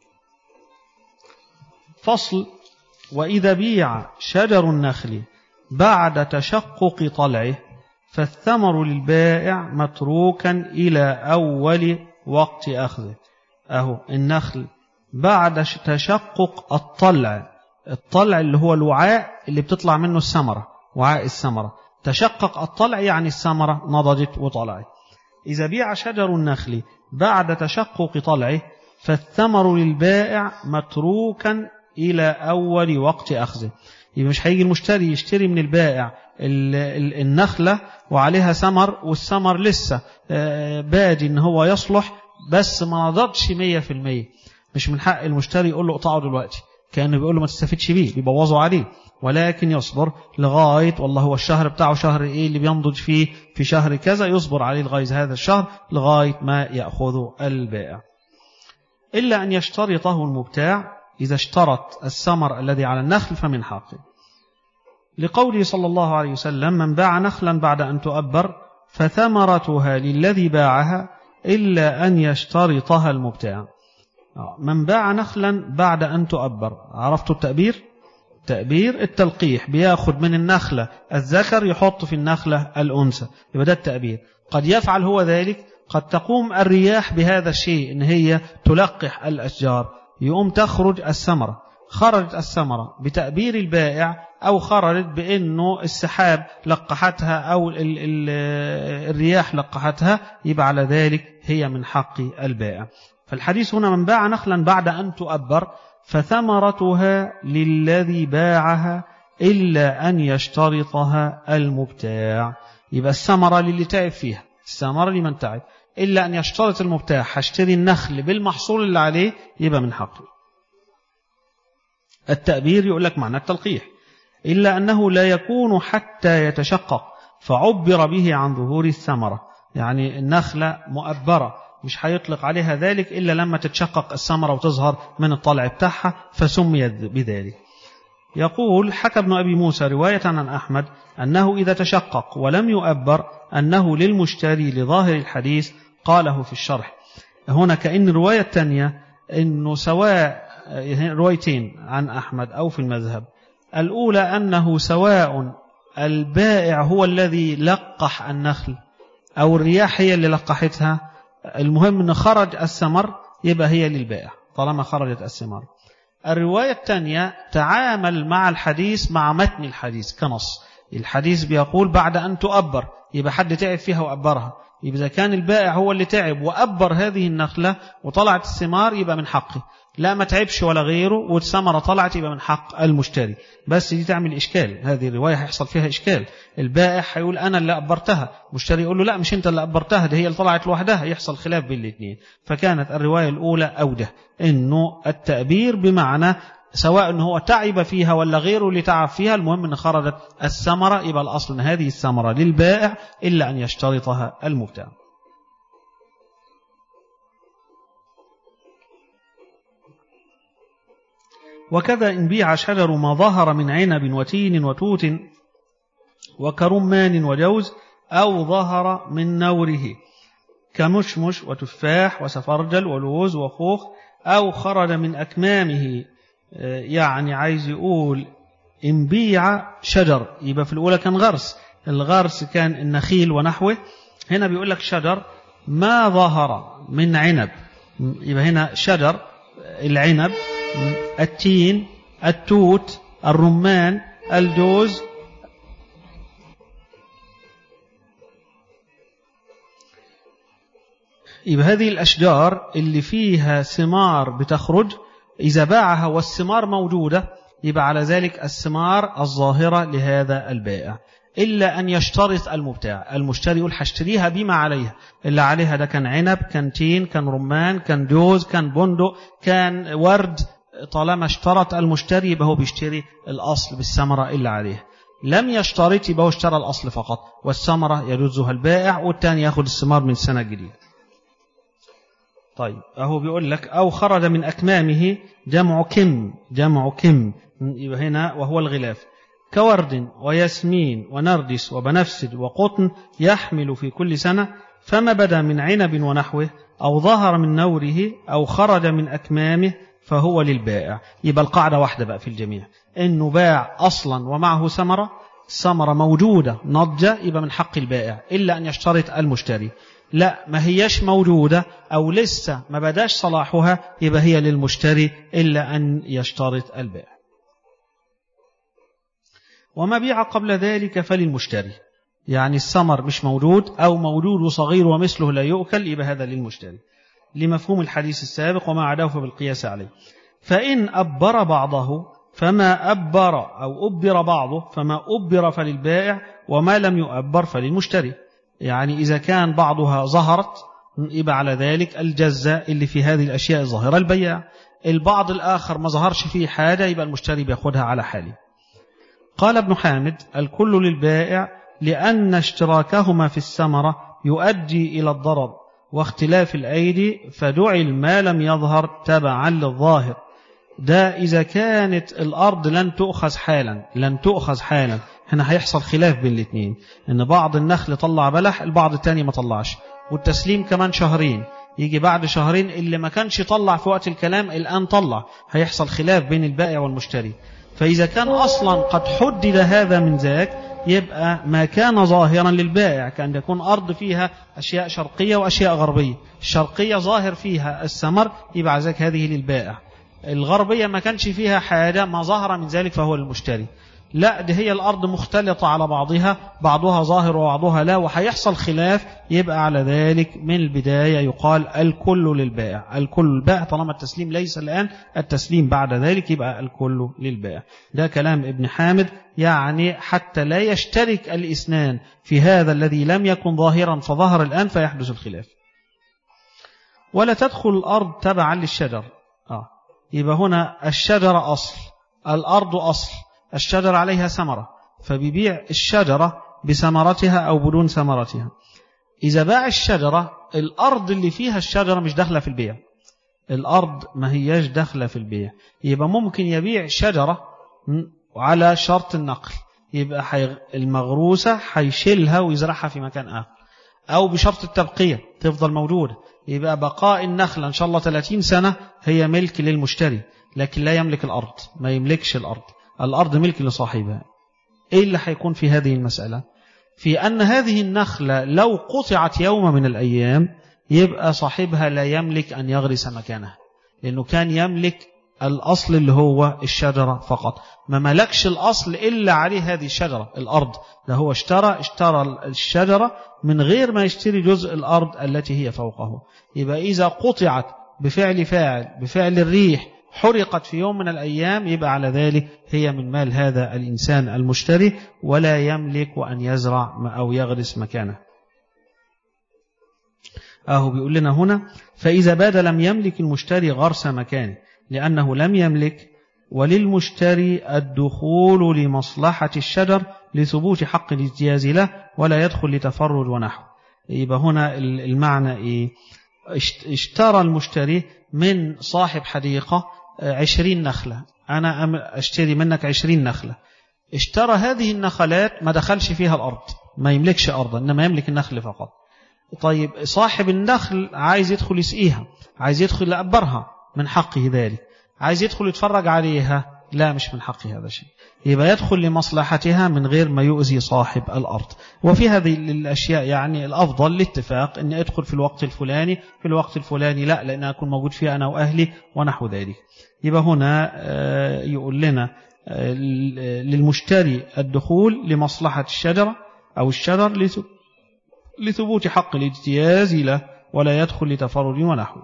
فصل: وإذا بيع شجر النخل بعد تشقق طلعه فالثمر للبائع متروكا إلى أول وقت أخذه. أهو النخل بعد تشقق الطلع اللي هو الوعاء اللي بتطلع منه الثمرة، وعاء الثمرة، تشقق الطلع يعني الثمرة نضجت وطلعت. إذا بيع شجر النخل بعد تشقق طلعه فالثمر للبائع متروكا إلى أول وقت أخذه. يبقى مش هيجي المشتري يشتري من البائع النخلة وعليها ثمر، والثمر لسه بادي إن هو يصلح بس ما نضجش 100%. مش من حق المشتري يقول له اقطعه دلوقتي، كأنه بيقول له ما تستفدش بيه، بيبوظوا عليه، ولكن يصبر لغاية، والله هو الشهر بتاعه شهر إيه اللي بينضج فيه، في شهر كذا، يصبر عليه لغاية هذا الشهر لغاية ما يأخذه البائع. إلا أن يشترطه المبتاع، إذا اشترط الثمر الذي على النخل فمن حقه، لقوله صلى الله عليه وسلم: من باع نخلا بعد أن تؤبر فثمرتها للذي باعها إلا أن يشترطها المبتاع. من باع نخلا بعد أن تؤبر، عرفتوا التأبير؟ التأبير التلقيح، بياخد من النخلة الذكر يحط في النخلة الأنثى، يبقى ده التأبير. قد يفعل هو ذلك، قد تقوم الرياح بهذا الشيء إن هي تلقح الأشجار، يقوم تخرج الثمرة. خرجت الثمرة بتأبير البائع، أو خرجت بأنه السحاب لقحتها أو الرياح لقحتها، يبقى على ذلك هي من حق البائع. فالحديث هنا: من باع نخلا بعد أن تؤبر فثمرتها للذي باعها إلا أن يشترطها المبتاع. يبقى الثمرة للي تعب فيها، الثمرة لمن تعب، إلا أن يشترط المبتاع هشتري النخل بالمحصول اللي عليه، يبقى من حقه. التأبير يقول لك معنى التلقيح، إلا أنه لا يكون حتى يتشقق فعبر به عن ظهور الثمرة. يعني النخلة مؤبرة مش هيطلق عليها ذلك إلا لما تتشقق الثمرة وتظهر من الطلع بتاعها، فسميت بذلك. يقول: حكى ابن أبي موسى رواية عن أحمد أنه إذا تشقق ولم يؤبر أنه للمشتري لظاهر الحديث. قاله في الشرح. هنا كأن الرواية الثانية أنه سواء روايتين عن أحمد أو في المذهب، الأولى أنه سواء البائع هو الذي لقح النخل أو الرياح هي اللي لقحتها، المهم أن خرج الثمر يبقى هي للبائع طالما خرجت الثمار. الرواية الثانية تعامل مع الحديث مع متن الحديث كنص. الحديث بيقول بعد أن تؤبر، يبقى حد تعب فيها وأبرها، يبقى إذا كان البائع هو اللي تعب وأبر هذه النخلة وطلعت الثمار يبقى من حقه. لا ما تعبش ولا غيره والثمرة طلعت يبقى من حق المشتري. بس دي تعمل إشكال، هذه الرواية هيحصل فيها إشكال. البائع هيقول أنا اللي أبرتها، المشتري يقول له لا مش أنت اللي أبرتها، ده هي اللي طلعت لوحدها، يحصل خلاف بين الاثنين. فكانت الرواية الأولى أوجه، إنه التأبير بمعنى سواء أنه هو تعب فيها ولا غيره اللي تعب فيها، المهم أن خرجت الثمرة، يبقى الأصل أن هذه الثمرة للبائع إلا أن يشترطها المبتاع. وكذا إن بيع شجر ما ظهر من عنب وتين وتوت وكرمان وجوز أو ظهر من نوره كمشمش وتفاح وسفرجل ولوز وخوخ، أو خرج من أكمامه. يعني عايز يقول إن بيع شجر، يبقى في الأولى كان غرس، الغرس كان النخيل ونحوه، هنا بيقول لك شجر ما ظهر من عنب، يبقى هنا شجر العنب، التين، التوت، الرمان، الجوز، يبقى هذه الأشجار اللي فيها ثمار بتخرج إذا باعها والثمار موجودة يبقى على ذلك الثمار الظاهرة لهذا البائع، إلا أن يشترط المبتاع. المشتري يقول هشتريها بما عليها، اللي عليها ده كان عنب، كان تين، كان رمان، كان جوز، كان بندق، كان ورد. طالما اشترط المشتري يبقى هو بيشتري الأصل بالثمرة اللي عليها. لم يشترط يبقى هو اشترى الأصل فقط، والثمرة يجوزها البائع والتاني يأخذ الثمار من سنة جديدة. طيب أهو بيقول لك أو خرج من أكمامه، جمع كم يبقى هنا وهو الغلاف، كورد وياسمين ونرجس وبنفسج وقطن يحمل في كل سنة، فما بدا من عنب ونحوه أو ظهر من نوره أو خرج من أكمامه فهو للبائع. يبقى القاعدة واحدة بقى في الجميع، إنه باع أصلا ومعه ثمرة موجودة نضجة، يبقى من حق البائع إلا أن يشترط المشتري. لا ما هيش موجودة أو لسه ما بداش صلاحها يبقى هي للمشتري إلا أن يشترط البائع. وما بيع قبل ذلك فللمشتري، يعني الثمر مش موجود أو موجود صغير ومثله لا يؤكل يبقى هذا للمشتري، لمفهوم الحديث السابق وما عداه فبالقياس عليه. فإن أبر بعضه فما أبر أو أبر بعضه فما أبر فللبائع، وما لم يؤبر فللمشتري. يعني إذا كان بعضها ظهرت يبقى على ذلك الجزة اللي في هذه الأشياء الظاهرة البيع، البعض الآخر ما ظهرش فيه حاجة يبقى المشتري بيأخذها على حاله. قال ابن حامد الكل للبائع لأن اشتراكهما في الثمرة يؤدي إلى الضرر واختلاف الأيدي، فجعل ما لم يظهر تبعا للظاهر. ده إذا كانت الأرض لن تؤخذ حالا، هنا هيحصل خلاف بين الاثنين، إن بعض النخل طلع بلح البعض التاني ما طلعش، والتسليم كمان شهرين، يجي بعد شهرين اللي ما كانش طلع في وقت الكلام الآن طلع، هيحصل خلاف بين البائع والمشتري. فإذا كان أصلا قد حدد هذا من ذاك يبقى ما كان ظاهرا للبائع، كأن يكون أرض فيها أشياء شرقية وأشياء غربية، الشرقية ظاهر فيها الثمر يبقى ذاك هذه للبائع، الغربية ما كانش فيها حاجة ما ظهر من ذلك فهو للمشتري. لا، دي هي الأرض مختلطة على بعضها ظاهر وبعضها لا، وهيحصل خلاف، يبقى على ذلك من البداية يقال الكل للبائع، الكل للبائع طالما التسليم ليس الآن، التسليم بعد ذلك يبقى الكل للبائع. ده كلام ابن حامد، يعني حتى لا يشترك الاثنان في هذا الذي لم يكن ظاهرا فظهر الآن فيحدث الخلاف. ولا تدخل الأرض تبعا للشجر، يبقى هنا الشجرة أصل، الأرض أصل، الشجر عليها ثمرة، فبيبيع الشجرة بثمرتها أو بدون ثمرتها. إذا باع الشجرة، الأرض اللي فيها الشجرة مش داخلة في البيع، الأرض ما هياش داخلة في البيع، يبقى ممكن يبيع شجرة على شرط النقل، يبقى المغروسة هيشيلها ويزرعها في مكان آخر، أو بشرط التبقية تفضل موجودة، يبقى بقاء النخلة إن شاء الله 30 سنة هي ملك للمشتري، لكن لا يملك الأرض، ما يملكش الأرض، الأرض ملك لصاحبها. إيه اللي هيكون في هذه المسألة؟ في أن هذه النخلة لو قطعت يوم من الأيام يبقى صاحبها لا يملك أن يغرس مكانها، لأنه كان يملك الأصل اللي هو الشجرة فقط، ما ملكش الأصل إلا عليه هذه الشجرة الأرض، ده هو اشترى الشجرة من غير ما يشتري جزء الأرض التي هي فوقه. يبقى إذا قطعت بفعل الريح حرقت في يوم من الأيام يبقى على ذلك هي من مال هذا الإنسان المشتري، ولا يملك أن يزرع أو يغرس مكانه. بيقول لنا هنا: فإذا باد لم يملك المشتري غرس مكانه لأنه لم يملك، وللمشتري الدخول لمصلحة الشجر لثبوت حق الاجتياز له، ولا يدخل لتفرج ونحو. يبقى هنا المعنى إيه؟ اشترى المشتري من صاحب حديقة 20 نخلة، أنا أشتري منك 20 نخلة، اشترى هذه النخلات ما دخلش فيها الأرض، ما يملكش أرضا إنما يملك النخل فقط. طيب صاحب النخل عايز يدخل يسقيها، عايز يدخل يأبرها، من حقه ذلك، عايز يدخل يتفرج عليها، لا مش من حقه هذا شيء، يبقى يدخل لمصلحتها من غير ما يؤذي صاحب الأرض. وفي هذه الأشياء يعني الأفضل الاتفاق أن أدخل في الوقت الفلاني، في الوقت الفلاني لا، لأن أكون موجود فيه أنا وأهلي ونحو ذلك. يبقى هنا يقول لنا للمشتري الدخول لمصلحة الشجرة أو الشجر لثبوت حق الاجتياز له، ولا يدخل لتفرج ونحو.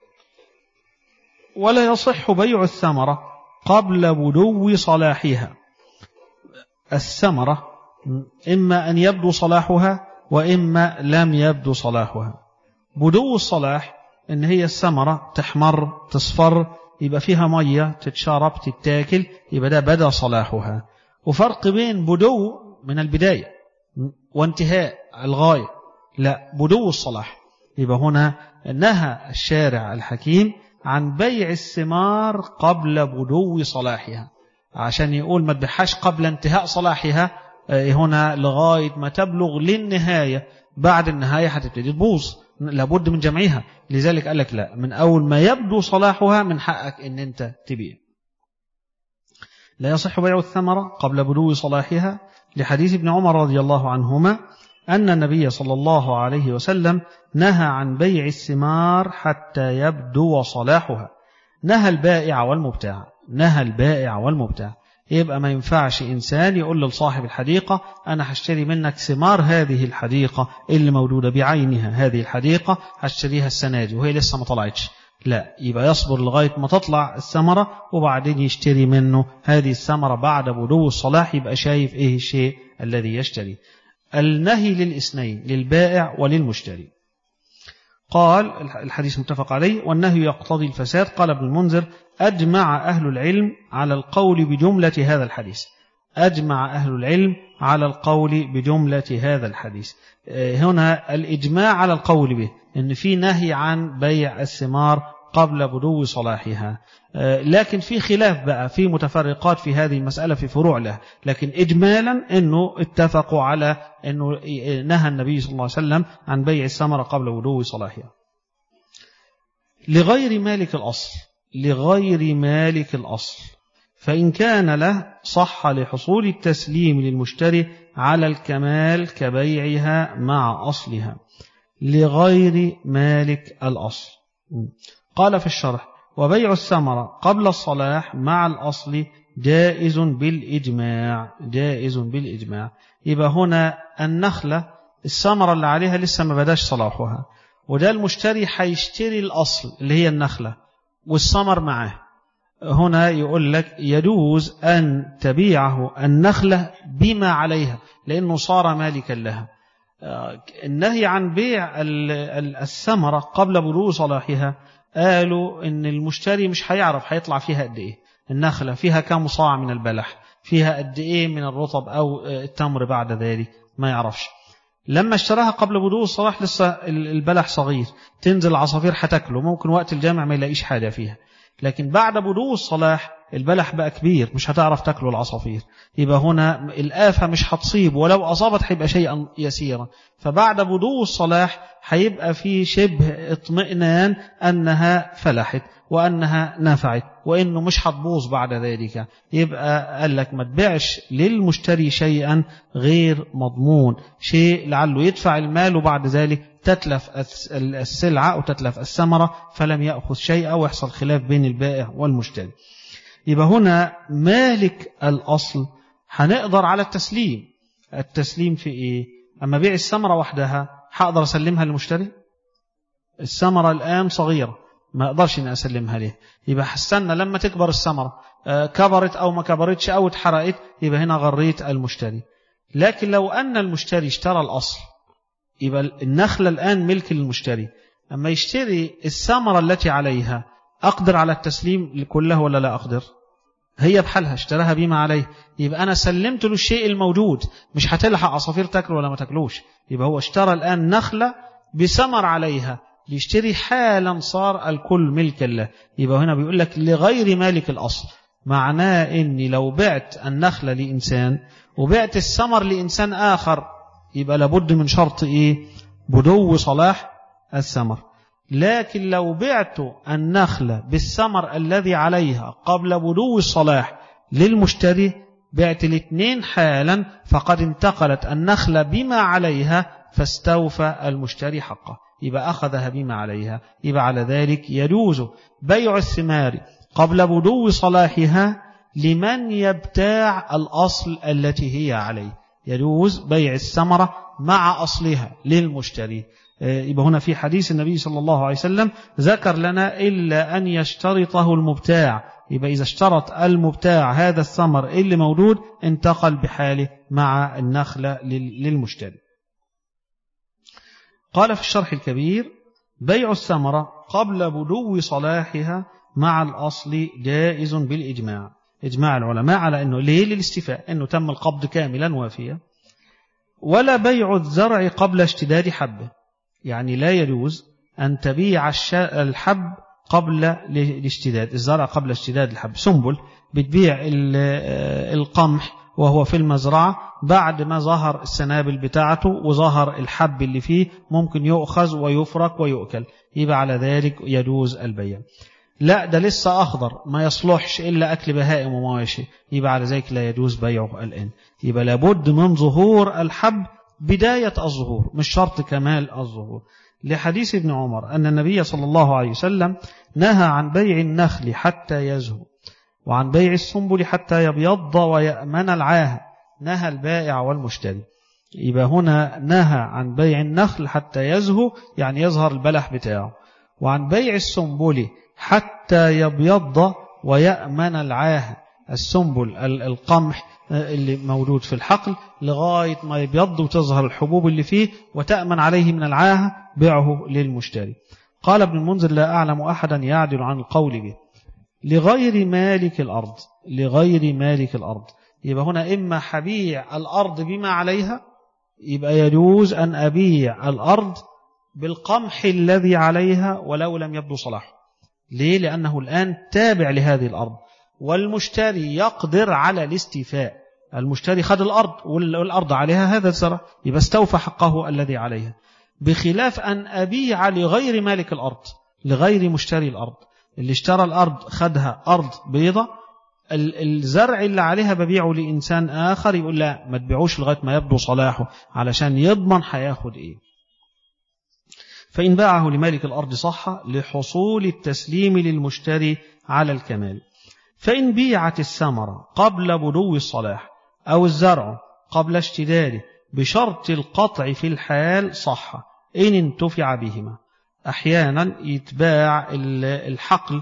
ولا يصح بيع الثمرة قبل بدو صلاحها. الثمرة إما أن يبدو صلاحها وإما لم يبدو صلاحها. بدو الصلاح إن هي الثمرة تحمر تصفر، يبقى فيها مية تتشارب تتاكل، يبقى ده بدأ صلاحها. وفرق بين بدو من البداية وانتهاء الغاية، لا، بدو الصلاح. يبقى هنا نهى الشارع الحكيم عن بيع الثمار قبل بدو صلاحها، عشان يقول ما تبيعهاش قبل انتهاء صلاحها، هنا لغاية ما تبلغ للنهاية، بعد النهاية هتبتدي تبوظ، لابد من جمعها. لذلك قال لك لا، من أول ما يبدو صلاحها من حقك ان انت تبيع. لا يصح بيع الثمرة قبل بدو صلاحها، لحديث ابن عمر رضي الله عنهما أن النبي صلى الله عليه وسلم نهى عن بيع الثمار حتى يبدو صلاحها. نهى البائع والمبتاع. يبقى ما ينفعش إنسان يقول لصاحب الحديقة أنا هشتري منك ثمار هذه الحديقة اللي موجودة بعينها، هذه الحديقة هشتريها السنة دي وهي لسه ما طلعتش، لا، يبقى يصبر لغاية ما تطلع الثمرة وبعدين يشتري منه هذه الثمرة بعد بدو الصلاح، يبقى شايف إيه الشيء الذي يشتري. النهي للإثنين، للبائع وللمشتري. قال الحديث متفق عليه: والنهي يقتضي الفساد. قال ابن المنذر: أجمع أهل العلم على القول بجملة هذا الحديث. أجمع أهل العلم على القول بجملة هذا الحديث. هنا الإجماع على القول به إن في نهي عن بيع الثمار قبل بدو صلاحها، لكن في خلاف بقى، في متفرقات في هذه المسألة في فروع له، لكن إجمالا أنه اتفقوا على أنه نهى النبي صلى الله عليه وسلم عن بيع الثمرة قبل بدو صلاحها. لغير مالك الأصل فإن كان له صح لحصول التسليم للمشتري على الكمال كبيعها مع أصلها لغير مالك الأصل. قال في الشرح: وبيع الثمرة قبل الصلاح مع الأصل جائز بالإجماع. جائز بالإجماع. يبقى هنا النخلة الثمرة اللي عليها لسه ما بداش صلاحها، وده المشتري هيشتري الأصل اللي هي النخلة والثمر معاه. هنا يقول لك يجوز أن تبيعه النخلة بما عليها لأنه صار مالكا لها. النهي عن بيع الثمرة قبل بلوغ صلاحها قالوا إن المشتري مش هيعرف هيطلع فيها قد إيه، النخلة فيها كم صاع من البلح، فيها قد إيه من الرطب أو التمر بعد ذلك ما يعرفش. لما اشتراها قبل بلوغ الصلاح لسه البلح صغير، تنزل العصافير هتاكله، ممكن وقت الجامع ما يلاقيش حاجة فيها. لكن بعد بلوغ الصلاح البلح بقى كبير، مش هتعرف تاكله العصافير، يبقى هنا الآفة مش هتصيب، ولو أصابت هيبقى شيئا يسيرا. فبعد بلوغ الصلاح هيبقى في شبه اطمئنان أنها فلحت وأنها نفعت وإنه مش هتبوظ بعد ذلك. يبقى قال لك ما تبيعش للمشتري شيئا غير مضمون، شيء لعله يدفع المال وبعد ذلك تتلف السلعة أو تتلف الثمرة فلم يأخذ شيئا ويحصل خلاف بين البائع والمشتري. يبقى هنا مالك الأصل هنقدر على التسليم. التسليم في إيه؟ أما بيع الثمرة وحدها هقدر أسلمها للمشتري؟ الثمرة الآن صغيرة ما أقدرش أن أسلمها ليه، يبقى هستنى لما تكبر الثمرة، كبرت أو ما كبرتش أو اتحرقت، يبقى هنا غريت المشتري. لكن لو أن المشتري اشترى الأصل يبقى النخلة الآن ملك للمشتري، أما يشتري الثمرة التي عليها أقدر على التسليم كله ولا لا أقدر؟ هي بحالها اشتراها بما عليه، يبقى أنا سلمت له الشيء الموجود، مش هتلحق عصافير تاكله ولا ما تاكلوش. يبقى هو اشترى الآن نخلة بثمر عليها، يشتري حالا صار الكل ملكا له. يبقى هنا بيقول لك لغير مالك الأصل، معناه إني لو بعت النخلة لإنسان وبعت الثمر لإنسان آخر يبقى لابد من شرط إيه؟ بدو صلاح الثمر. لكن لو بعت النخلة بالثمر الذي عليها قبل بدو الصلاح للمشتري، بعت الاثنين حالا، فقد انتقلت النخلة بما عليها فاستوفى المشتري حقه، يبقى أخذها بما عليها. يبقى على ذلك يجوز بيع الثمار قبل بدو صلاحها لمن يبتاع الأصل التي هي عليه. يجوز بيع الثمرة مع أصلها للمشتري. يبقى هنا في حديث النبي صلى الله عليه وسلم ذكر لنا إلا أن يشترطه المبتاع. يبقى إذا اشترط المبتاع هذا الثمر اللي موجود انتقل بحاله مع النخلة للمشتري. قال في الشرح الكبير: بيع الثمرة قبل بدو صلاحها مع الأصل جائز بالإجماع. إجماع العلماء على أنه ليه؟ للاستيفاء، أنه تم القبض كاملا وافيا. ولا بيع الزرع قبل اشتداد حبه، يعني لا يجوز أن تبيع الحب قبل الاشتداد، الزرع قبل اشتداد الحب. سنبل بتبيع القمح وهو في المزرعة بعد ما ظهر السنابل بتاعته وظهر الحب اللي فيه، ممكن يؤخذ ويفرك ويؤكل، يبقى على ذلك يجوز البيع. لا ده لسه أخضر ما يصلحش إلا أكل بهائم ومواشي، يبقى على ذلك لا يجوز بيعه الآن. يبقى لابد من ظهور الحب بداية الظهور، مش شرط كمال الظهور. لحديث ابن عمر أن النبي صلى الله عليه وسلم نهى عن بيع النخل حتى يزهو، وعن بيع السنبل حتى يبيض ويأمن العاهة. نهى البائع والمشتري. يبقى هنا نهى عن بيع النخل حتى يزهو، يعني يظهر البلح بتاعه، وعن بيع السنبل حتى يبيض ويأمن العاهة. السنبل القمح اللي موجود في الحقل لغاية ما يبيض وتظهر الحبوب اللي فيه وتأمن عليه من العاهة، بيعه للمشتري. قال ابن المنذر: لا أعلم أحدا يعدل عن القول به. لغير مالك الأرض، لغير مالك الأرض. يبقى هنا إما حبيع الأرض بما عليها، يبقى يجوز أن أبيع الأرض بالقمح الذي عليها ولو لم يبدو صلاحه. ليه؟ لأنه الآن تابع لهذه الأرض، والمشتري يقدر على الاستيفاء. المشتري خد الأرض والأرض عليها هذا الزرع، يبقى استوفى حقه الذي عليها، بخلاف أن أبيع لغير مالك الأرض، لغير مشتري الأرض. اللي اشترى الأرض خدها أرض بيضة، الزرع اللي عليها ببيعه لإنسان آخر، يقول لا ما تبيعوش لغاية ما يبدو صلاحه علشان يضمن هياخد إيه. فإن باعه لمالك الأرض صح لحصول التسليم للمشتري على الكمال. فإن بيعت الثمرة قبل بدو الصلاح أو الزرع قبل اشتداده بشرط القطع في الحال صح إن انتفع بهما. أحيانا يتباع الحقل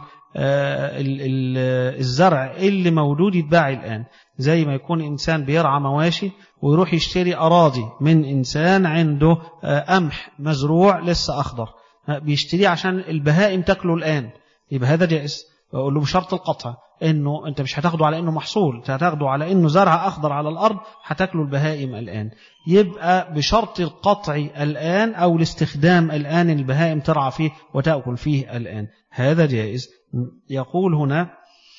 الزرع اللي موجود يتباع الآن، زي ما يكون إنسان بيرعى مواشي ويروح يشتري أراضي من إنسان عنده قمح مزروع لسه أخضر، بيشتريه عشان البهائم تاكله الآن، يبقى هذا جائز. أقول له بشرط القطع، إنه أنت مش هتاخده على إنه محصول، هتاخده على إنه زرع أخضر على الأرض هتاكله البهائم الآن، يبقى بشرط القطع الآن أو الاستخدام الآن البهائم ترعى فيه وتأكل فيه الآن، هذا جائز. يقول هنا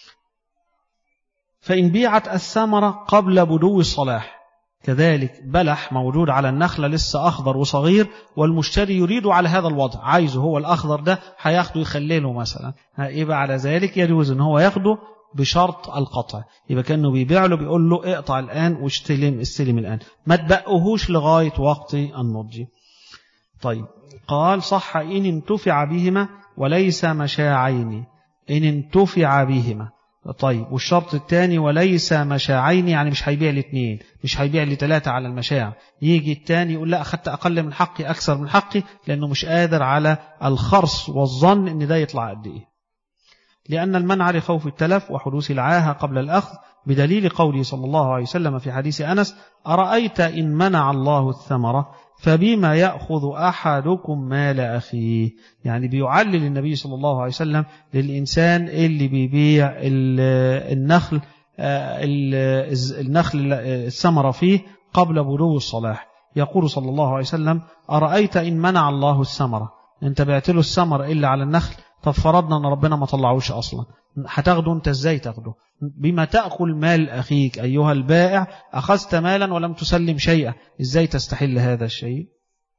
فإن بيعت الثمرة قبل بدو الصلاح، كذلك بلح موجود على النخلة لسه أخضر وصغير والمشتري يريد على هذا الوضع، عايزه هو الأخضر ده هياخده يخلله مثلا، يبقى على ذلك يجوز أن هو ياخده بشرط القطع، يبقى كأنه بيبيع له بيقول له اقطع الآن واستلم الآن، ما تبقهوش لغاية وقت النضج. طيب قال صح إن انتفع بهما وليس مشاعين، إن انتفع بهما. طيب والشرط الثاني وليس مشاعين، يعني مش هيبيع الاثنين، مش هيبيع لثلاثة على المشاع، يجي الثاني يقول لا أخذت أقل من حقي أكثر من حقي، لأنه مش قادر على الخرص والظن إن ده يطلع قد إيه. لأن المنع لخوف التلف وحدوث العاهة قبل الأخذ، بدليل قوله صلى الله عليه وسلم في حديث أنس أرأيت إن منع الله الثمرة فبما يأخذ أحدكم مال أخيه، يعني بيعلل النبي صلى الله عليه وسلم للإنسان اللي بيبيع النخل الثمرة فيه قبل بلوغ الصلاح، يقول صلى الله عليه وسلم أرأيت إن منع الله الثمرة، أنت بعت له الثمر إلا على النخل، طب فرضنا أن ربنا ما طلعوش أصلا، هتاخده أنت إزاي تاخده؟ بما تأكل مال أخيك أيها البائع، أخذت مالا ولم تسلم شيئا، إزاي تستحل هذا الشيء؟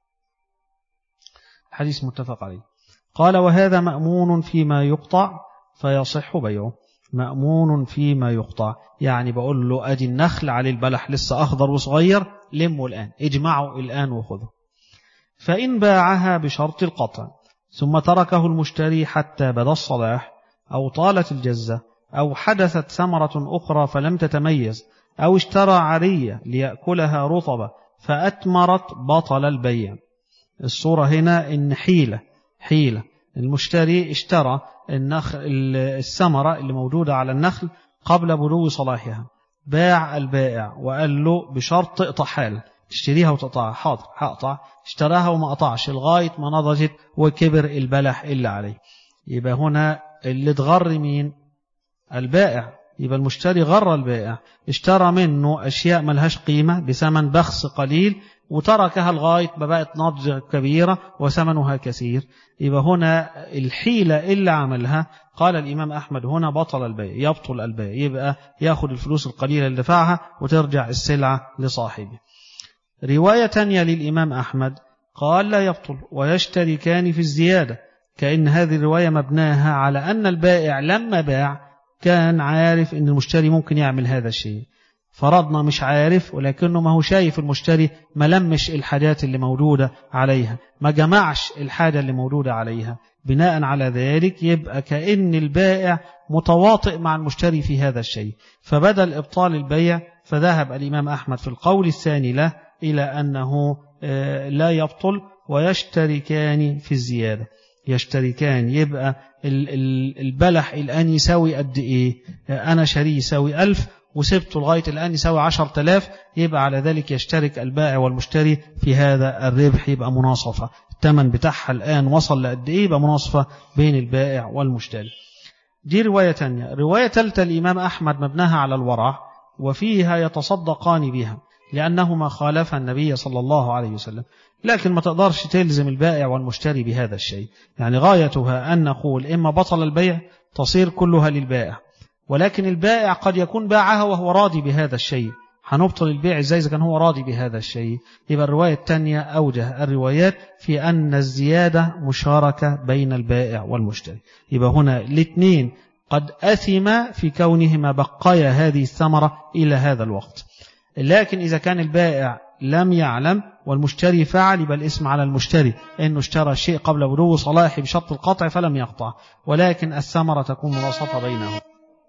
حديث متفق عليه. قال وهذا مأمون فيما يقطع فيصح بيعه، مأمون فيما يقطع، يعني بقول له أدي النخل على البلح لسه أخضر وصغير، لمه الآن، اجمعه الآن وخذه. فإن باعها بشرط القطع ثم تركه المشتري حتى بدا الصلاح أو طالت الجزة أو حدثت ثمرة أخرى فلم تتميز أو اشترى عرية ليأكلها رطبة فأتمرت بطل البيع. الصورة هنا إن حيلة المشتري اشترى الثمرة اللي موجودة على النخل قبل بلوغ صلاحها، باع البائع وقال له بشرط تقطع حال، تشتريها وتقطعها، حاضر هقطع، اشتراها وما قطعش لغاية ما نضجت وكبر البلح اللي عليه، يبقى هنا اللي تغر مين؟ البائع، يبقى المشتري غر البائع، اشترى منه أشياء ملهاش قيمة بثمن بخس قليل وتركها لغاية ما بقت نضج كبيرة وثمنها كثير، يبقى هنا الحيلة اللي عملها قال الإمام أحمد هنا بطل البيع، يبطل البيع، يبقى ياخد الفلوس القليلة اللي دفعها وترجع السلعة لصاحبه. رواية تانية للإمام أحمد قال لا يبطل ويشتركان في الزيادة، كأن هذه الرواية مبناها على أن البائع لما باع كان عارف أن المشتري ممكن يعمل هذا الشيء، فرضنا مش عارف ولكنه ما هو شايف المشتري ما لمش الحاجات اللي موجودة عليها، ما جمعش الحاجة اللي موجودة عليها، بناء على ذلك يبقى كأن البائع متواطئ مع المشتري في هذا الشيء، فبدل إبطال البيع فذهب الإمام أحمد في القول الثاني له إلى أنه لا يبطل ويشتركان في الزيادة. يشتركان يبقى البلح الآن يساوي قد إيه؟ أنا شاريه يساوي 1000 وسبته لغاية الآن يساوي 10,000، يبقى على ذلك يشترك البائع والمشتري في هذا الربح، يبقى مناصفة، الثمن بتاعها الآن وصل لقد إيه، يبقى مناصفة بين البائع والمشتري. دي رواية تانية. رواية ثالثة الإمام أحمد مبناها على الورع وفيها يتصدقان بها لأنهما خالفا النبي صلى الله عليه وسلم، لكن ما تقدرش تلزم البائع والمشتري بهذا الشيء، يعني غايتها أن نقول إما بطل البيع تصير كلها للبائع، ولكن البائع قد يكون باعها وهو راضي بهذا الشيء، هنبطل البيع إزاي إذا كان هو راضي بهذا الشيء؟ يبقى الرواية الثانية أوجه الروايات في أن الزيادة مشاركة بين البائع والمشتري، يبقى هنا الاثنين قد أثم في كونهما بقايا هذه الثمرة إلى هذا الوقت. لكن إذا كان البائع لم يعلم والمشتري فعل، يبقى الاسم على المشتري إنه اشترى الشيء قبل بلوغ صلاحه بشرط القطع فلم يقطع، ولكن الثمرة تكون مناصفة بينهم.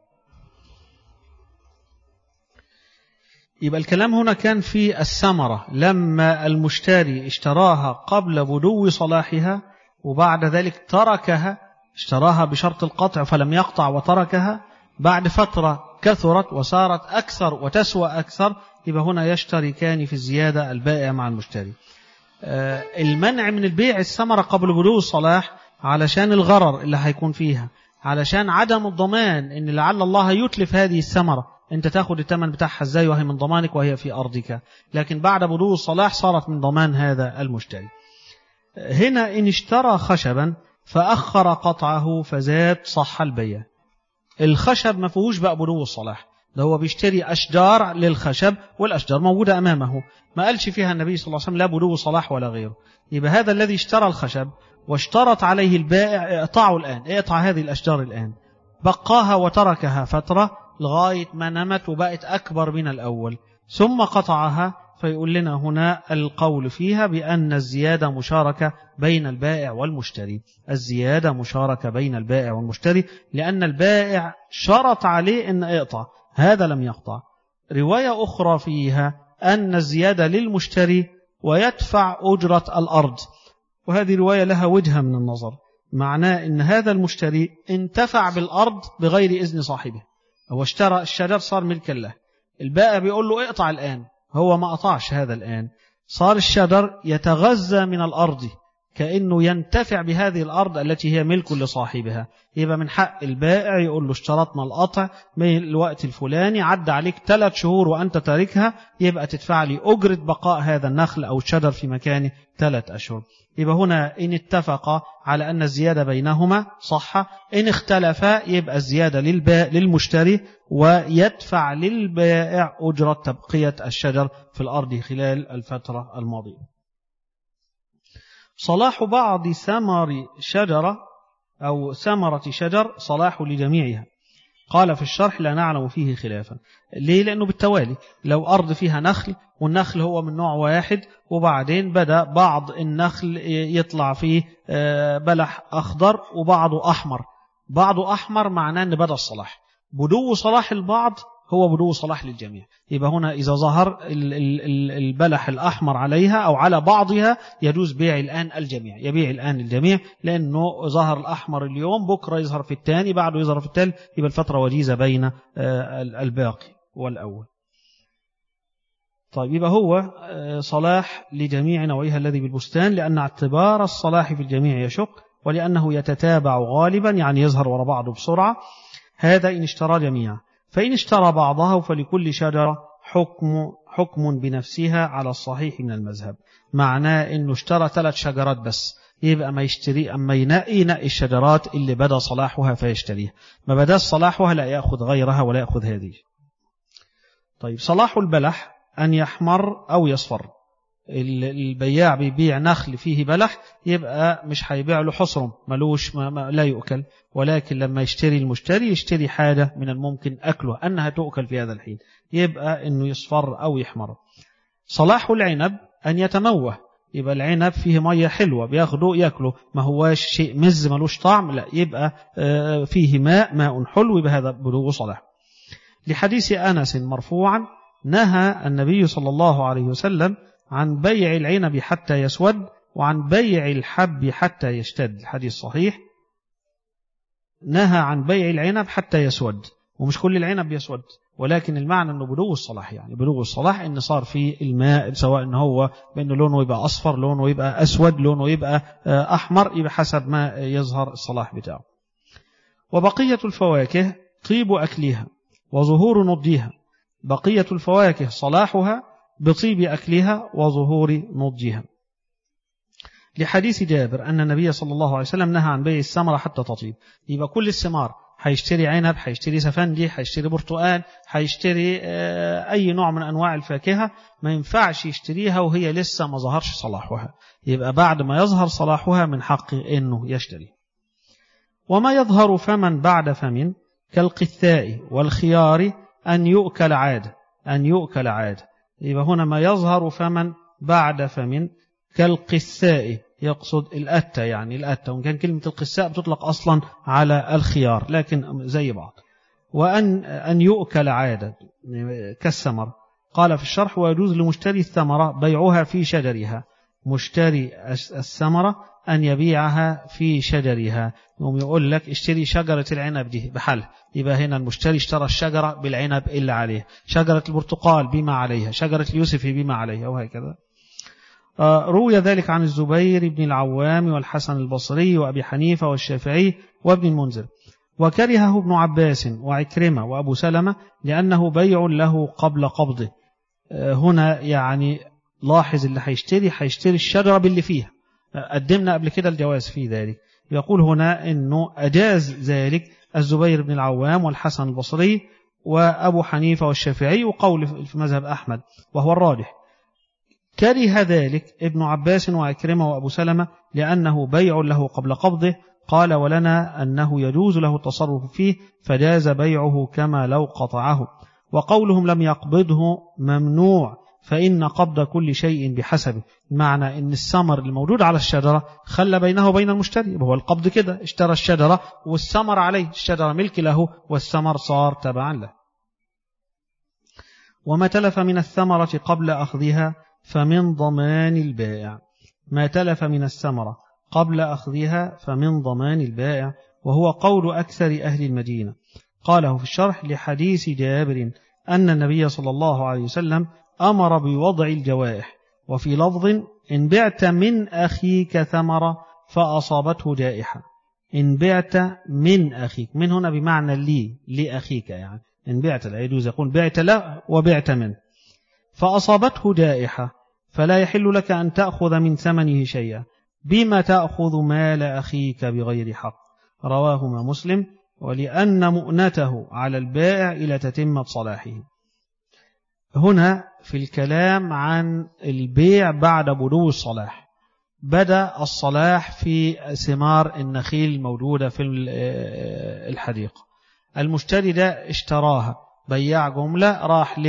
يبقى الكلام هنا كان في الثمرة لما المشتري اشتراها قبل بلوغ صلاحها وبعد ذلك تركها، اشتراها بشرط القطع فلم يقطع وتركها، بعد فترة كثرت وصارت أكثر وتسوى أكثر، يبقى هنا يشتركان في الزيادة البائع مع المشتري. المنع من البيع الثمرة قبل بلوغ الصلاح علشان الغرر اللي هيكون فيها، علشان عدم الضمان إن لعل الله يتلف هذه الثمرة، أنت تاخد الثمن بتاعها ازاي وهي من ضمانك وهي في أرضك، لكن بعد بلوغ الصلاح صارت من ضمان هذا المشتري. هنا إن اشترى خشبا فأخر قطعه فزاد صح البيع. الخشب ما فيهوش بقى بلوغ الصلاح، ده هو بيشتري أشجار للخشب والأشجار موجودة أمامه، ما قالش فيها النبي صلى الله عليه وسلم لا بلوغ صلاح ولا غيره. يبقى هذا الذي اشترى الخشب واشترط عليه البائع اقطعه الآن، اقطع هذه الأشجار الآن، بقاها وتركها فترة لغاية ما نمت وبقت أكبر من الأول ثم قطعها، فيقول لنا هنا القول فيها بأن الزيادة مشاركة بين البائع والمشتري، الزيادة مشاركة بين البائع والمشتري، لأن البائع شرط عليه أن اقطع، هذا لم يقطع. رواية أخرى فيها أن الزيادة للمشتري ويدفع أجرة الأرض، وهذه رواية لها وجهة من النظر، معناه أن هذا المشتري انتفع بالأرض بغير إذن صاحبه، هو اشترى الشجر صار ملكا له، البائع بيقول له اقطع الآن، هو ما قطعش هذا الآن، صار الشجر يتغذى من الأرض كأنه ينتفع بهذه الأرض التي هي ملك لصاحبها. يبقى من حق البائع يقول له اشترطنا القطع من الوقت الفلاني، عدى عليك 3 شهور وأنت تاركها، يبقى تدفع لي أجرة بقاء هذا النخل أو الشجر في مكانه 3 أشهر. يبقى هنا إن اتفق على أن الزيادة بينهما صح، إن اختلفا يبقى الزيادة للمشتري ويدفع للبائع أجرة تبقية الشجر في الأرض خلال الفترة الماضية. صلاح بعض ثمر شجرة أو ثمرة شجر صلاح لجميعها، قال في الشرح لا نعلم فيه خلافا. ليه؟ لأنه بالتوالي، لو أرض فيها نخل والنخل هو من نوع واحد وبعدين بدأ بعض النخل يطلع فيه بلح أخضر وبعضه أحمر، بعضه أحمر معناه أن بدأ الصلاح، بدو صلاح البعض هو بدو صلاح للجميع. يبقى هنا إذا ظهر البلح الأحمر عليها أو على بعضها يجوز بيع الآن الجميع، يبيع الآن الجميع، لأنه ظهر الأحمر اليوم بكرة يظهر في الثاني بعده يظهر في الثالث، يبقى الفترة وجيزة بين الباقي والأول. طيب يبقى هو صلاح لجميع نوعها الذي بالبستان، لأن اعتبار الصلاح في الجميع يشق، ولأنه يتتابع غالبا يعني يظهر وراء بعضه بسرعة. هذا إن اشترى جميعا، فإن اشترى بعضها فلكل شجرة حكم بنفسها على الصحيح من المذهب، معناه إنه اشترى 3 شجرات بس، يبقى ما يشتري أما ينقي الشجرات اللي بدأ صلاحها فيشتريها، ما بدأ صلاحها لا يأخذ غيرها ولا يأخذ هذه. طيب صلاح البلح أن يحمر أو يصفر، البياع بيبيع نخل فيه بلح يبقى مش هيبيع له حصرم ملوش لا يؤكل، ولكن لما يشتري المشتري يشتري حاجة من الممكن أكله أنها تؤكل في هذا الحين، يبقى أنه يصفر أو يحمر. صلاح العنب أن يتموه، يبقى العنب فيه مية حلوة بياخده يأكله، ما هواش شيء مز ملوش طعم، لا يبقى فيه ماء حلو، يبقى هذا بلوغ صلاح. لحديث أنس مرفوعا نهى النبي صلى الله عليه وسلم عن بيع العنب حتى يسود وعن بيع الحب حتى يشتد، الحديث صحيح، نهى عن بيع العنب حتى يسود، ومش كل العنب يسود، ولكن المعنى أنه بلوغ الصلاح، يعني بلوغ الصلاح أن صار فيه الماء، سواء أنه هو بأنه لونه يبقى أصفر، لونه يبقى أسود، لونه يبقى أحمر، يبقى حسب ما يظهر الصلاح بتاعه. وبقية الفواكه طيب أكلها وظهور نضجها، بقية الفواكه صلاحها بطيب أكلها وظهور نضجها، لحديث جابر أن النبي صلى الله عليه وسلم نهى عن بيع الثمرة حتى تطيب. يبقى كل الثمار، هيشتري عنب، هيشتري سفندي، هيشتري برتقال، هيشتري أي نوع من أنواع الفاكهة، ما ينفعش يشتريها وهي لسه ما ظهرش صلاحها، يبقى بعد ما يظهر صلاحها من حقه إنه يشتري. وما يظهر فمن بعد فمن كالقثاء والخيار أن يؤكل عادة يبقى هنا ما يظهر فمن بعد فمن. كالقثاء يقصد الأتة، يعني الأتة، وإن كان كلمة القثاء بتطلق أصلا على الخيار لكن زي بعض. وأن يؤكل عادة كالثمر. قال في الشرح: ويجوز لمشتري الثمرة بيعها في شجرها. مشتري الثمرة أن يبيعها في شجرها. يقول لك اشتري شجرة العنب دي بحل، يبقى هنا المشتري اشترى الشجرة بالعنب اللي عليها، شجرة البرتقال بما عليها، شجرة اليوسف بما عليها، وهكذا. روي ذلك عن الزبير بن العوام والحسن البصري وأبي حنيفة والشافعي وابن المنذر. وكرهه ابن عباس وعكرمة وأبو سلمة لأنه بيع له قبل قبضه. هنا يعني لاحظ اللي هيشتري الشجرة باللي فيها، قدمنا قبل كده الجواز في ذلك. يقول هنا إنه أجاز ذلك الزبير بن العوام والحسن البصري وأبو حنيفة والشافعي، وقول في مذهب أحمد وهو الراجح. كره ذلك ابن عباس وعكرمة وأبو سلمة لأنه بيع له قبل قبضه. قال: ولنا أنه يجوز له التصرف فيه فجاز بيعه كما لو قطعه. وقولهم لم يقبضه ممنوع، فإن قبض كل شيء بحسبه. معنى أن الثمر الموجود على الشجرة خلى بينه وبين المشتري، وهو القبض كده، اشترى الشجرة والثمر عليه، الشجرة ملك له والثمر صار تبعا له. وما تلف من الثمرة قبل أخذها فمن ضمان البائع. ما تلف من الثمرة قبل أخذها فمن ضمان البائع، وهو قول أكثر أهل المدينة. قاله في الشرح لحديث جابر أن النبي صلى الله عليه وسلم أمر بوضع الجوائح. وفي لفظ: إن بعت من أخيك ثمرة فأصابته جائحة. إن بعت من أخيك، من هنا بمعنى لأخيك، يعني إن بعت، لا يجوز يقول بعت له وبعت منه. فأصابته جائحة فلا يحل لك أن تأخذ من ثمنه شيئا. بما تأخذ مال أخيك بغير حق. رواهما مسلم. ولأن مؤنته على البائع إلى تتمة صلاحه. هنا في الكلام عن البيع بعد بدو الصلاح. بدأ الصلاح في ثمار النخيل الموجودة في الحديقة. المشتري ده اشتراها، بياع جملة، راح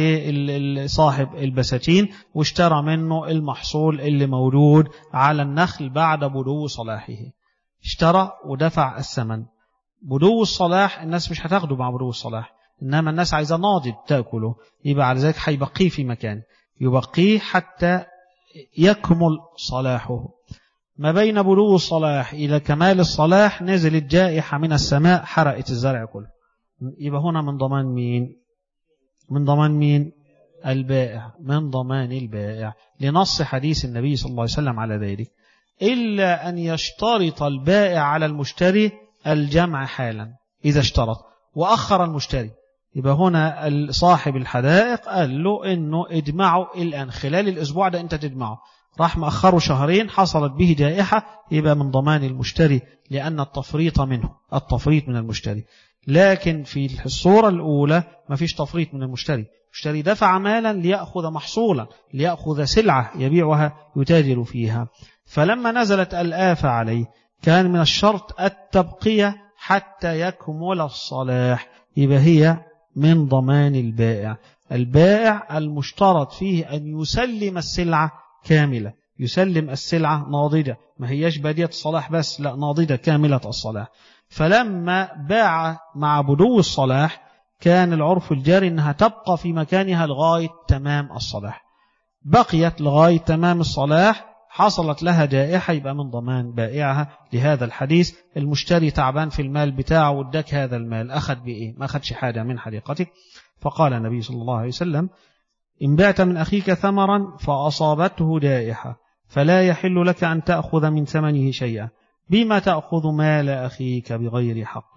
لصاحب البساتين واشترى منه المحصول اللي موجود على النخل بعد بدو صلاحه. اشترى ودفع الثمن. بدو الصلاح الناس مش هتاخده مع بدو الصلاح، إنما الناس عايزة ناضج تأكله، يبقى على ذلك هيبقيه في مكان، يبقيه حتى يكمل صلاحه. ما بين بدو الصلاح إلى كمال الصلاح نزلت جائحة من السماء حرقت الزرع كله. يبقى هنا من ضمان مين؟ من ضمان مين؟ البائع، من ضمان البائع، لنص حديث النبي صلى الله عليه وسلم على ذلك. إلا أن يشترط البائع على المشتري الجمع حالا إذا اشترط وأخر المشتري. يبقى هنا صاحب الحدائق قال له إنه اجمعه الآن، خلال الأسبوع ده أنت تجمعه، راح مأخره شهرين حصلت به جائحة، يبقى من ضمان المشتري، لأن التفريط منه، التفريط من المشتري. لكن في الصورة الأولى ما فيش تفريط من المشتري. المشتري دفع مالا ليأخذ محصولا، ليأخذ سلعة يبيعها يتاجر فيها. فلما نزلت الآفة عليه كان من الشرط التبقية حتى يكمل الصلاح، يبقى هي من ضمان البائع. البائع المشترط فيه أن يسلم السلعة كاملة، يسلم السلعة ناضجة، ما هيش بادية الصلاح بس، لا، ناضجة كاملة الصلاح. فلما باع مع بدو الصلاح كان العرف الجاري أنها تبقى في مكانها لغاية تمام الصلاح. بقيت لغاية تمام الصلاح، حصلت لها جائحة، يبقى من ضمان بائعها. لهذا الحديث المشتري تعبان في المال بتاعه واداك هذا المال، أخذ بإيه؟ ما أخذش حاجة من حديقتك. فقال النبي صلى الله عليه وسلم: إن بعت من أخيك ثمرا فأصابته جائحة فلا يحل لك أن تأخذ من ثمنه شيئا. بما تأخذ مال أخيك بغير حق.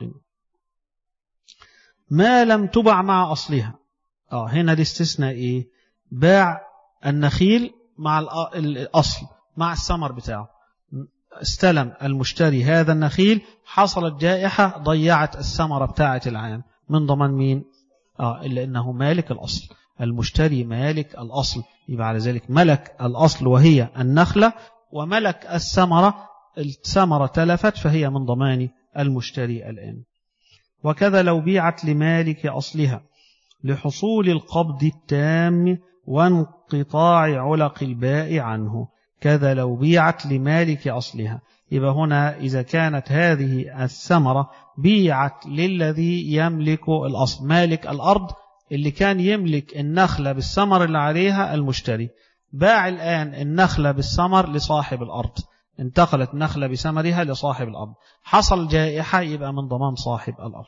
ما لم تبع مع أصلها. هنا الاستثناء إيه؟ باع النخيل مع الأصل، مع الثمر بتاعه. استلم المشتري هذا النخيل، حصلت جائحة ضيعت الثمرة بتاعة العام، من ضمان مين؟ إلا أنه مالك الأصل. المشتري مالك الأصل، يبقى على ذلك ملك الأصل وهي النخلة، وملك الثمرة تلفت، فهي من ضمان المشتري الآن. وكذا لو بيعت لمالك أصلها لحصول القبض التام وانقطاع علق البائع عنه. كذا لو بيعت لمالك أصلها، يبقى هنا إذا كانت هذه الثمرة بيعت للذي يملك الأصل، مالك الأرض اللي كان يملك النخلة بالثمر اللي عليها المشتري، باع الآن النخلة بالثمر لصاحب الأرض، انتقلت النخلة بثمرها لصاحب الأرض، حصل جائحة، يبقى من ضمان صاحب الأرض.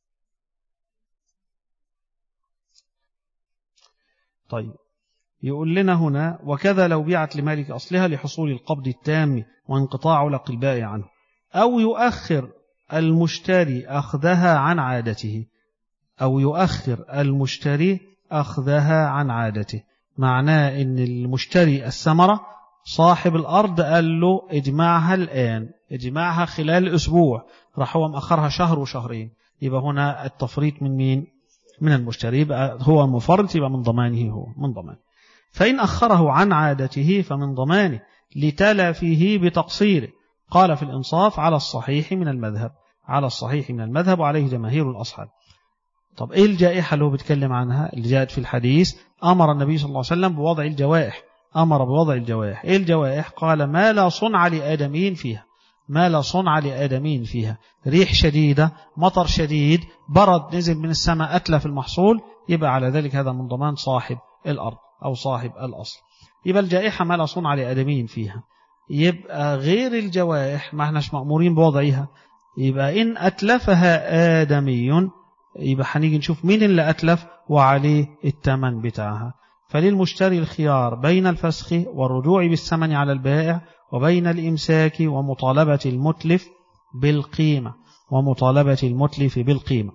طيب يقول لنا هنا وكذا لو بيعت لمالك أصلها لحصول القبض التام وانقطاع علق البائع عنه، أو يؤخر المشتري أخذها عن عادته، أو يؤخر المشتري أخذها عن عادته، معناه إن المشتري الثمرة صاحب الأرض قال له اجمعها الآن، اجمعها خلال أسبوع، راح هو مأخرها شهر وشهرين، يبقى هنا التفريط من مين؟ من المشتري، يبقى هو مفرط، يبقى من ضمانه، هو من ضمانه. فإن أخره عن عادته فمن ضمانه لتلفه بتقصيره. قال في الإنصاف على الصحيح من المذهب، على الصحيح من المذهب وعليه جماهير الأصحاب. طب إيه الجائحة اللي هو بيتكلم عنها اللي جاءت في الحديث؟ أمر النبي صلى الله عليه وسلم بوضع الجوائح، أمر بوضع الجوائح. إيه الجوائح؟ قال ما لا صنع لآدمين فيها، ما لا صنع لآدمين فيها، ريح شديدة، مطر شديد، برد نزل من السماء أتلف المحصول، يبقى على ذلك هذا من ضمان صاحب الأرض أو صاحب الأصل. يبقى الجائحة ما لا صنع لآدمين فيها. يبقى غير الجوائح ما احناش مأمورين بوضعها، يبقى إن أتلفها آدمي يبقى هنيجي نشوف مين اللي أتلف وعليه الثمن بتاعها. فللمشتري الخيار بين الفسخ والرجوع بالثمن على البائع، وبين الإمساك ومطالبة المتلف بالقيمة، ومطالبة المتلف بالقيمة.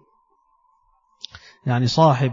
يعني صاحب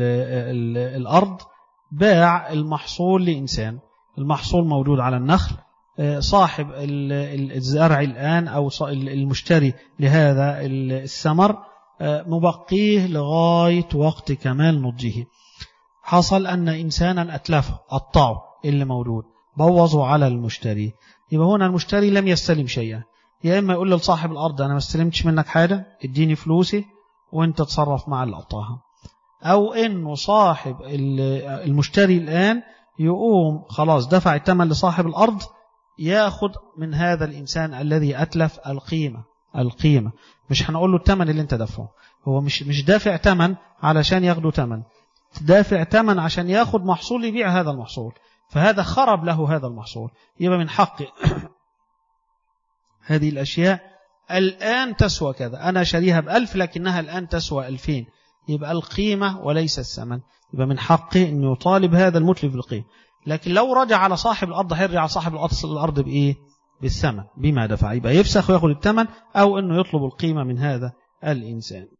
الأرض باع المحصول لإنسان، المحصول موجود على النخل، صاحب الزرع الآن أو المشتري لهذا الثمر مبقيه لغاية وقت كمال نضجه، حصل أن إنسانا أتلفه، قطعه اللي موجود، بوظوا على المشتري، يبقى هنا المشتري لم يستلم شيئا، يا إما يقول لصاحب الأرض أنا ما استلمتش منك حاجة، اديني فلوسي وانت تصرف مع اللي قطعها، أو إنه صاحب المشتري الآن يقوم خلاص دفع الثمن لصاحب الأرض، ياخد من هذا الإنسان الذي أتلف القيمة، مش هنقول له الثمن اللي انت دفعه، هو مش دافع ثمن علشان ياخده ثمن، دافع ثمن عشان ياخد محصول يبيع هذا المحصول، فهذا خرب له هذا المحصول، يبقى من حق هذه الأشياء الآن تسوى كذا، أنا شاريها ب1000 لكنها الآن تسوى 2000، يبقى القيمة وليس الثمن، يبقى من حقه أن يطالب هذا المتلف بالقيمة. لكن لو رجع على صاحب الأرض هيرجع على صاحب الأرض بإيه؟ بالثمن بما دفع، يبقى يفسخ ويأخذ الثمن، أو أنه يطلب القيمة من هذا الإنسان.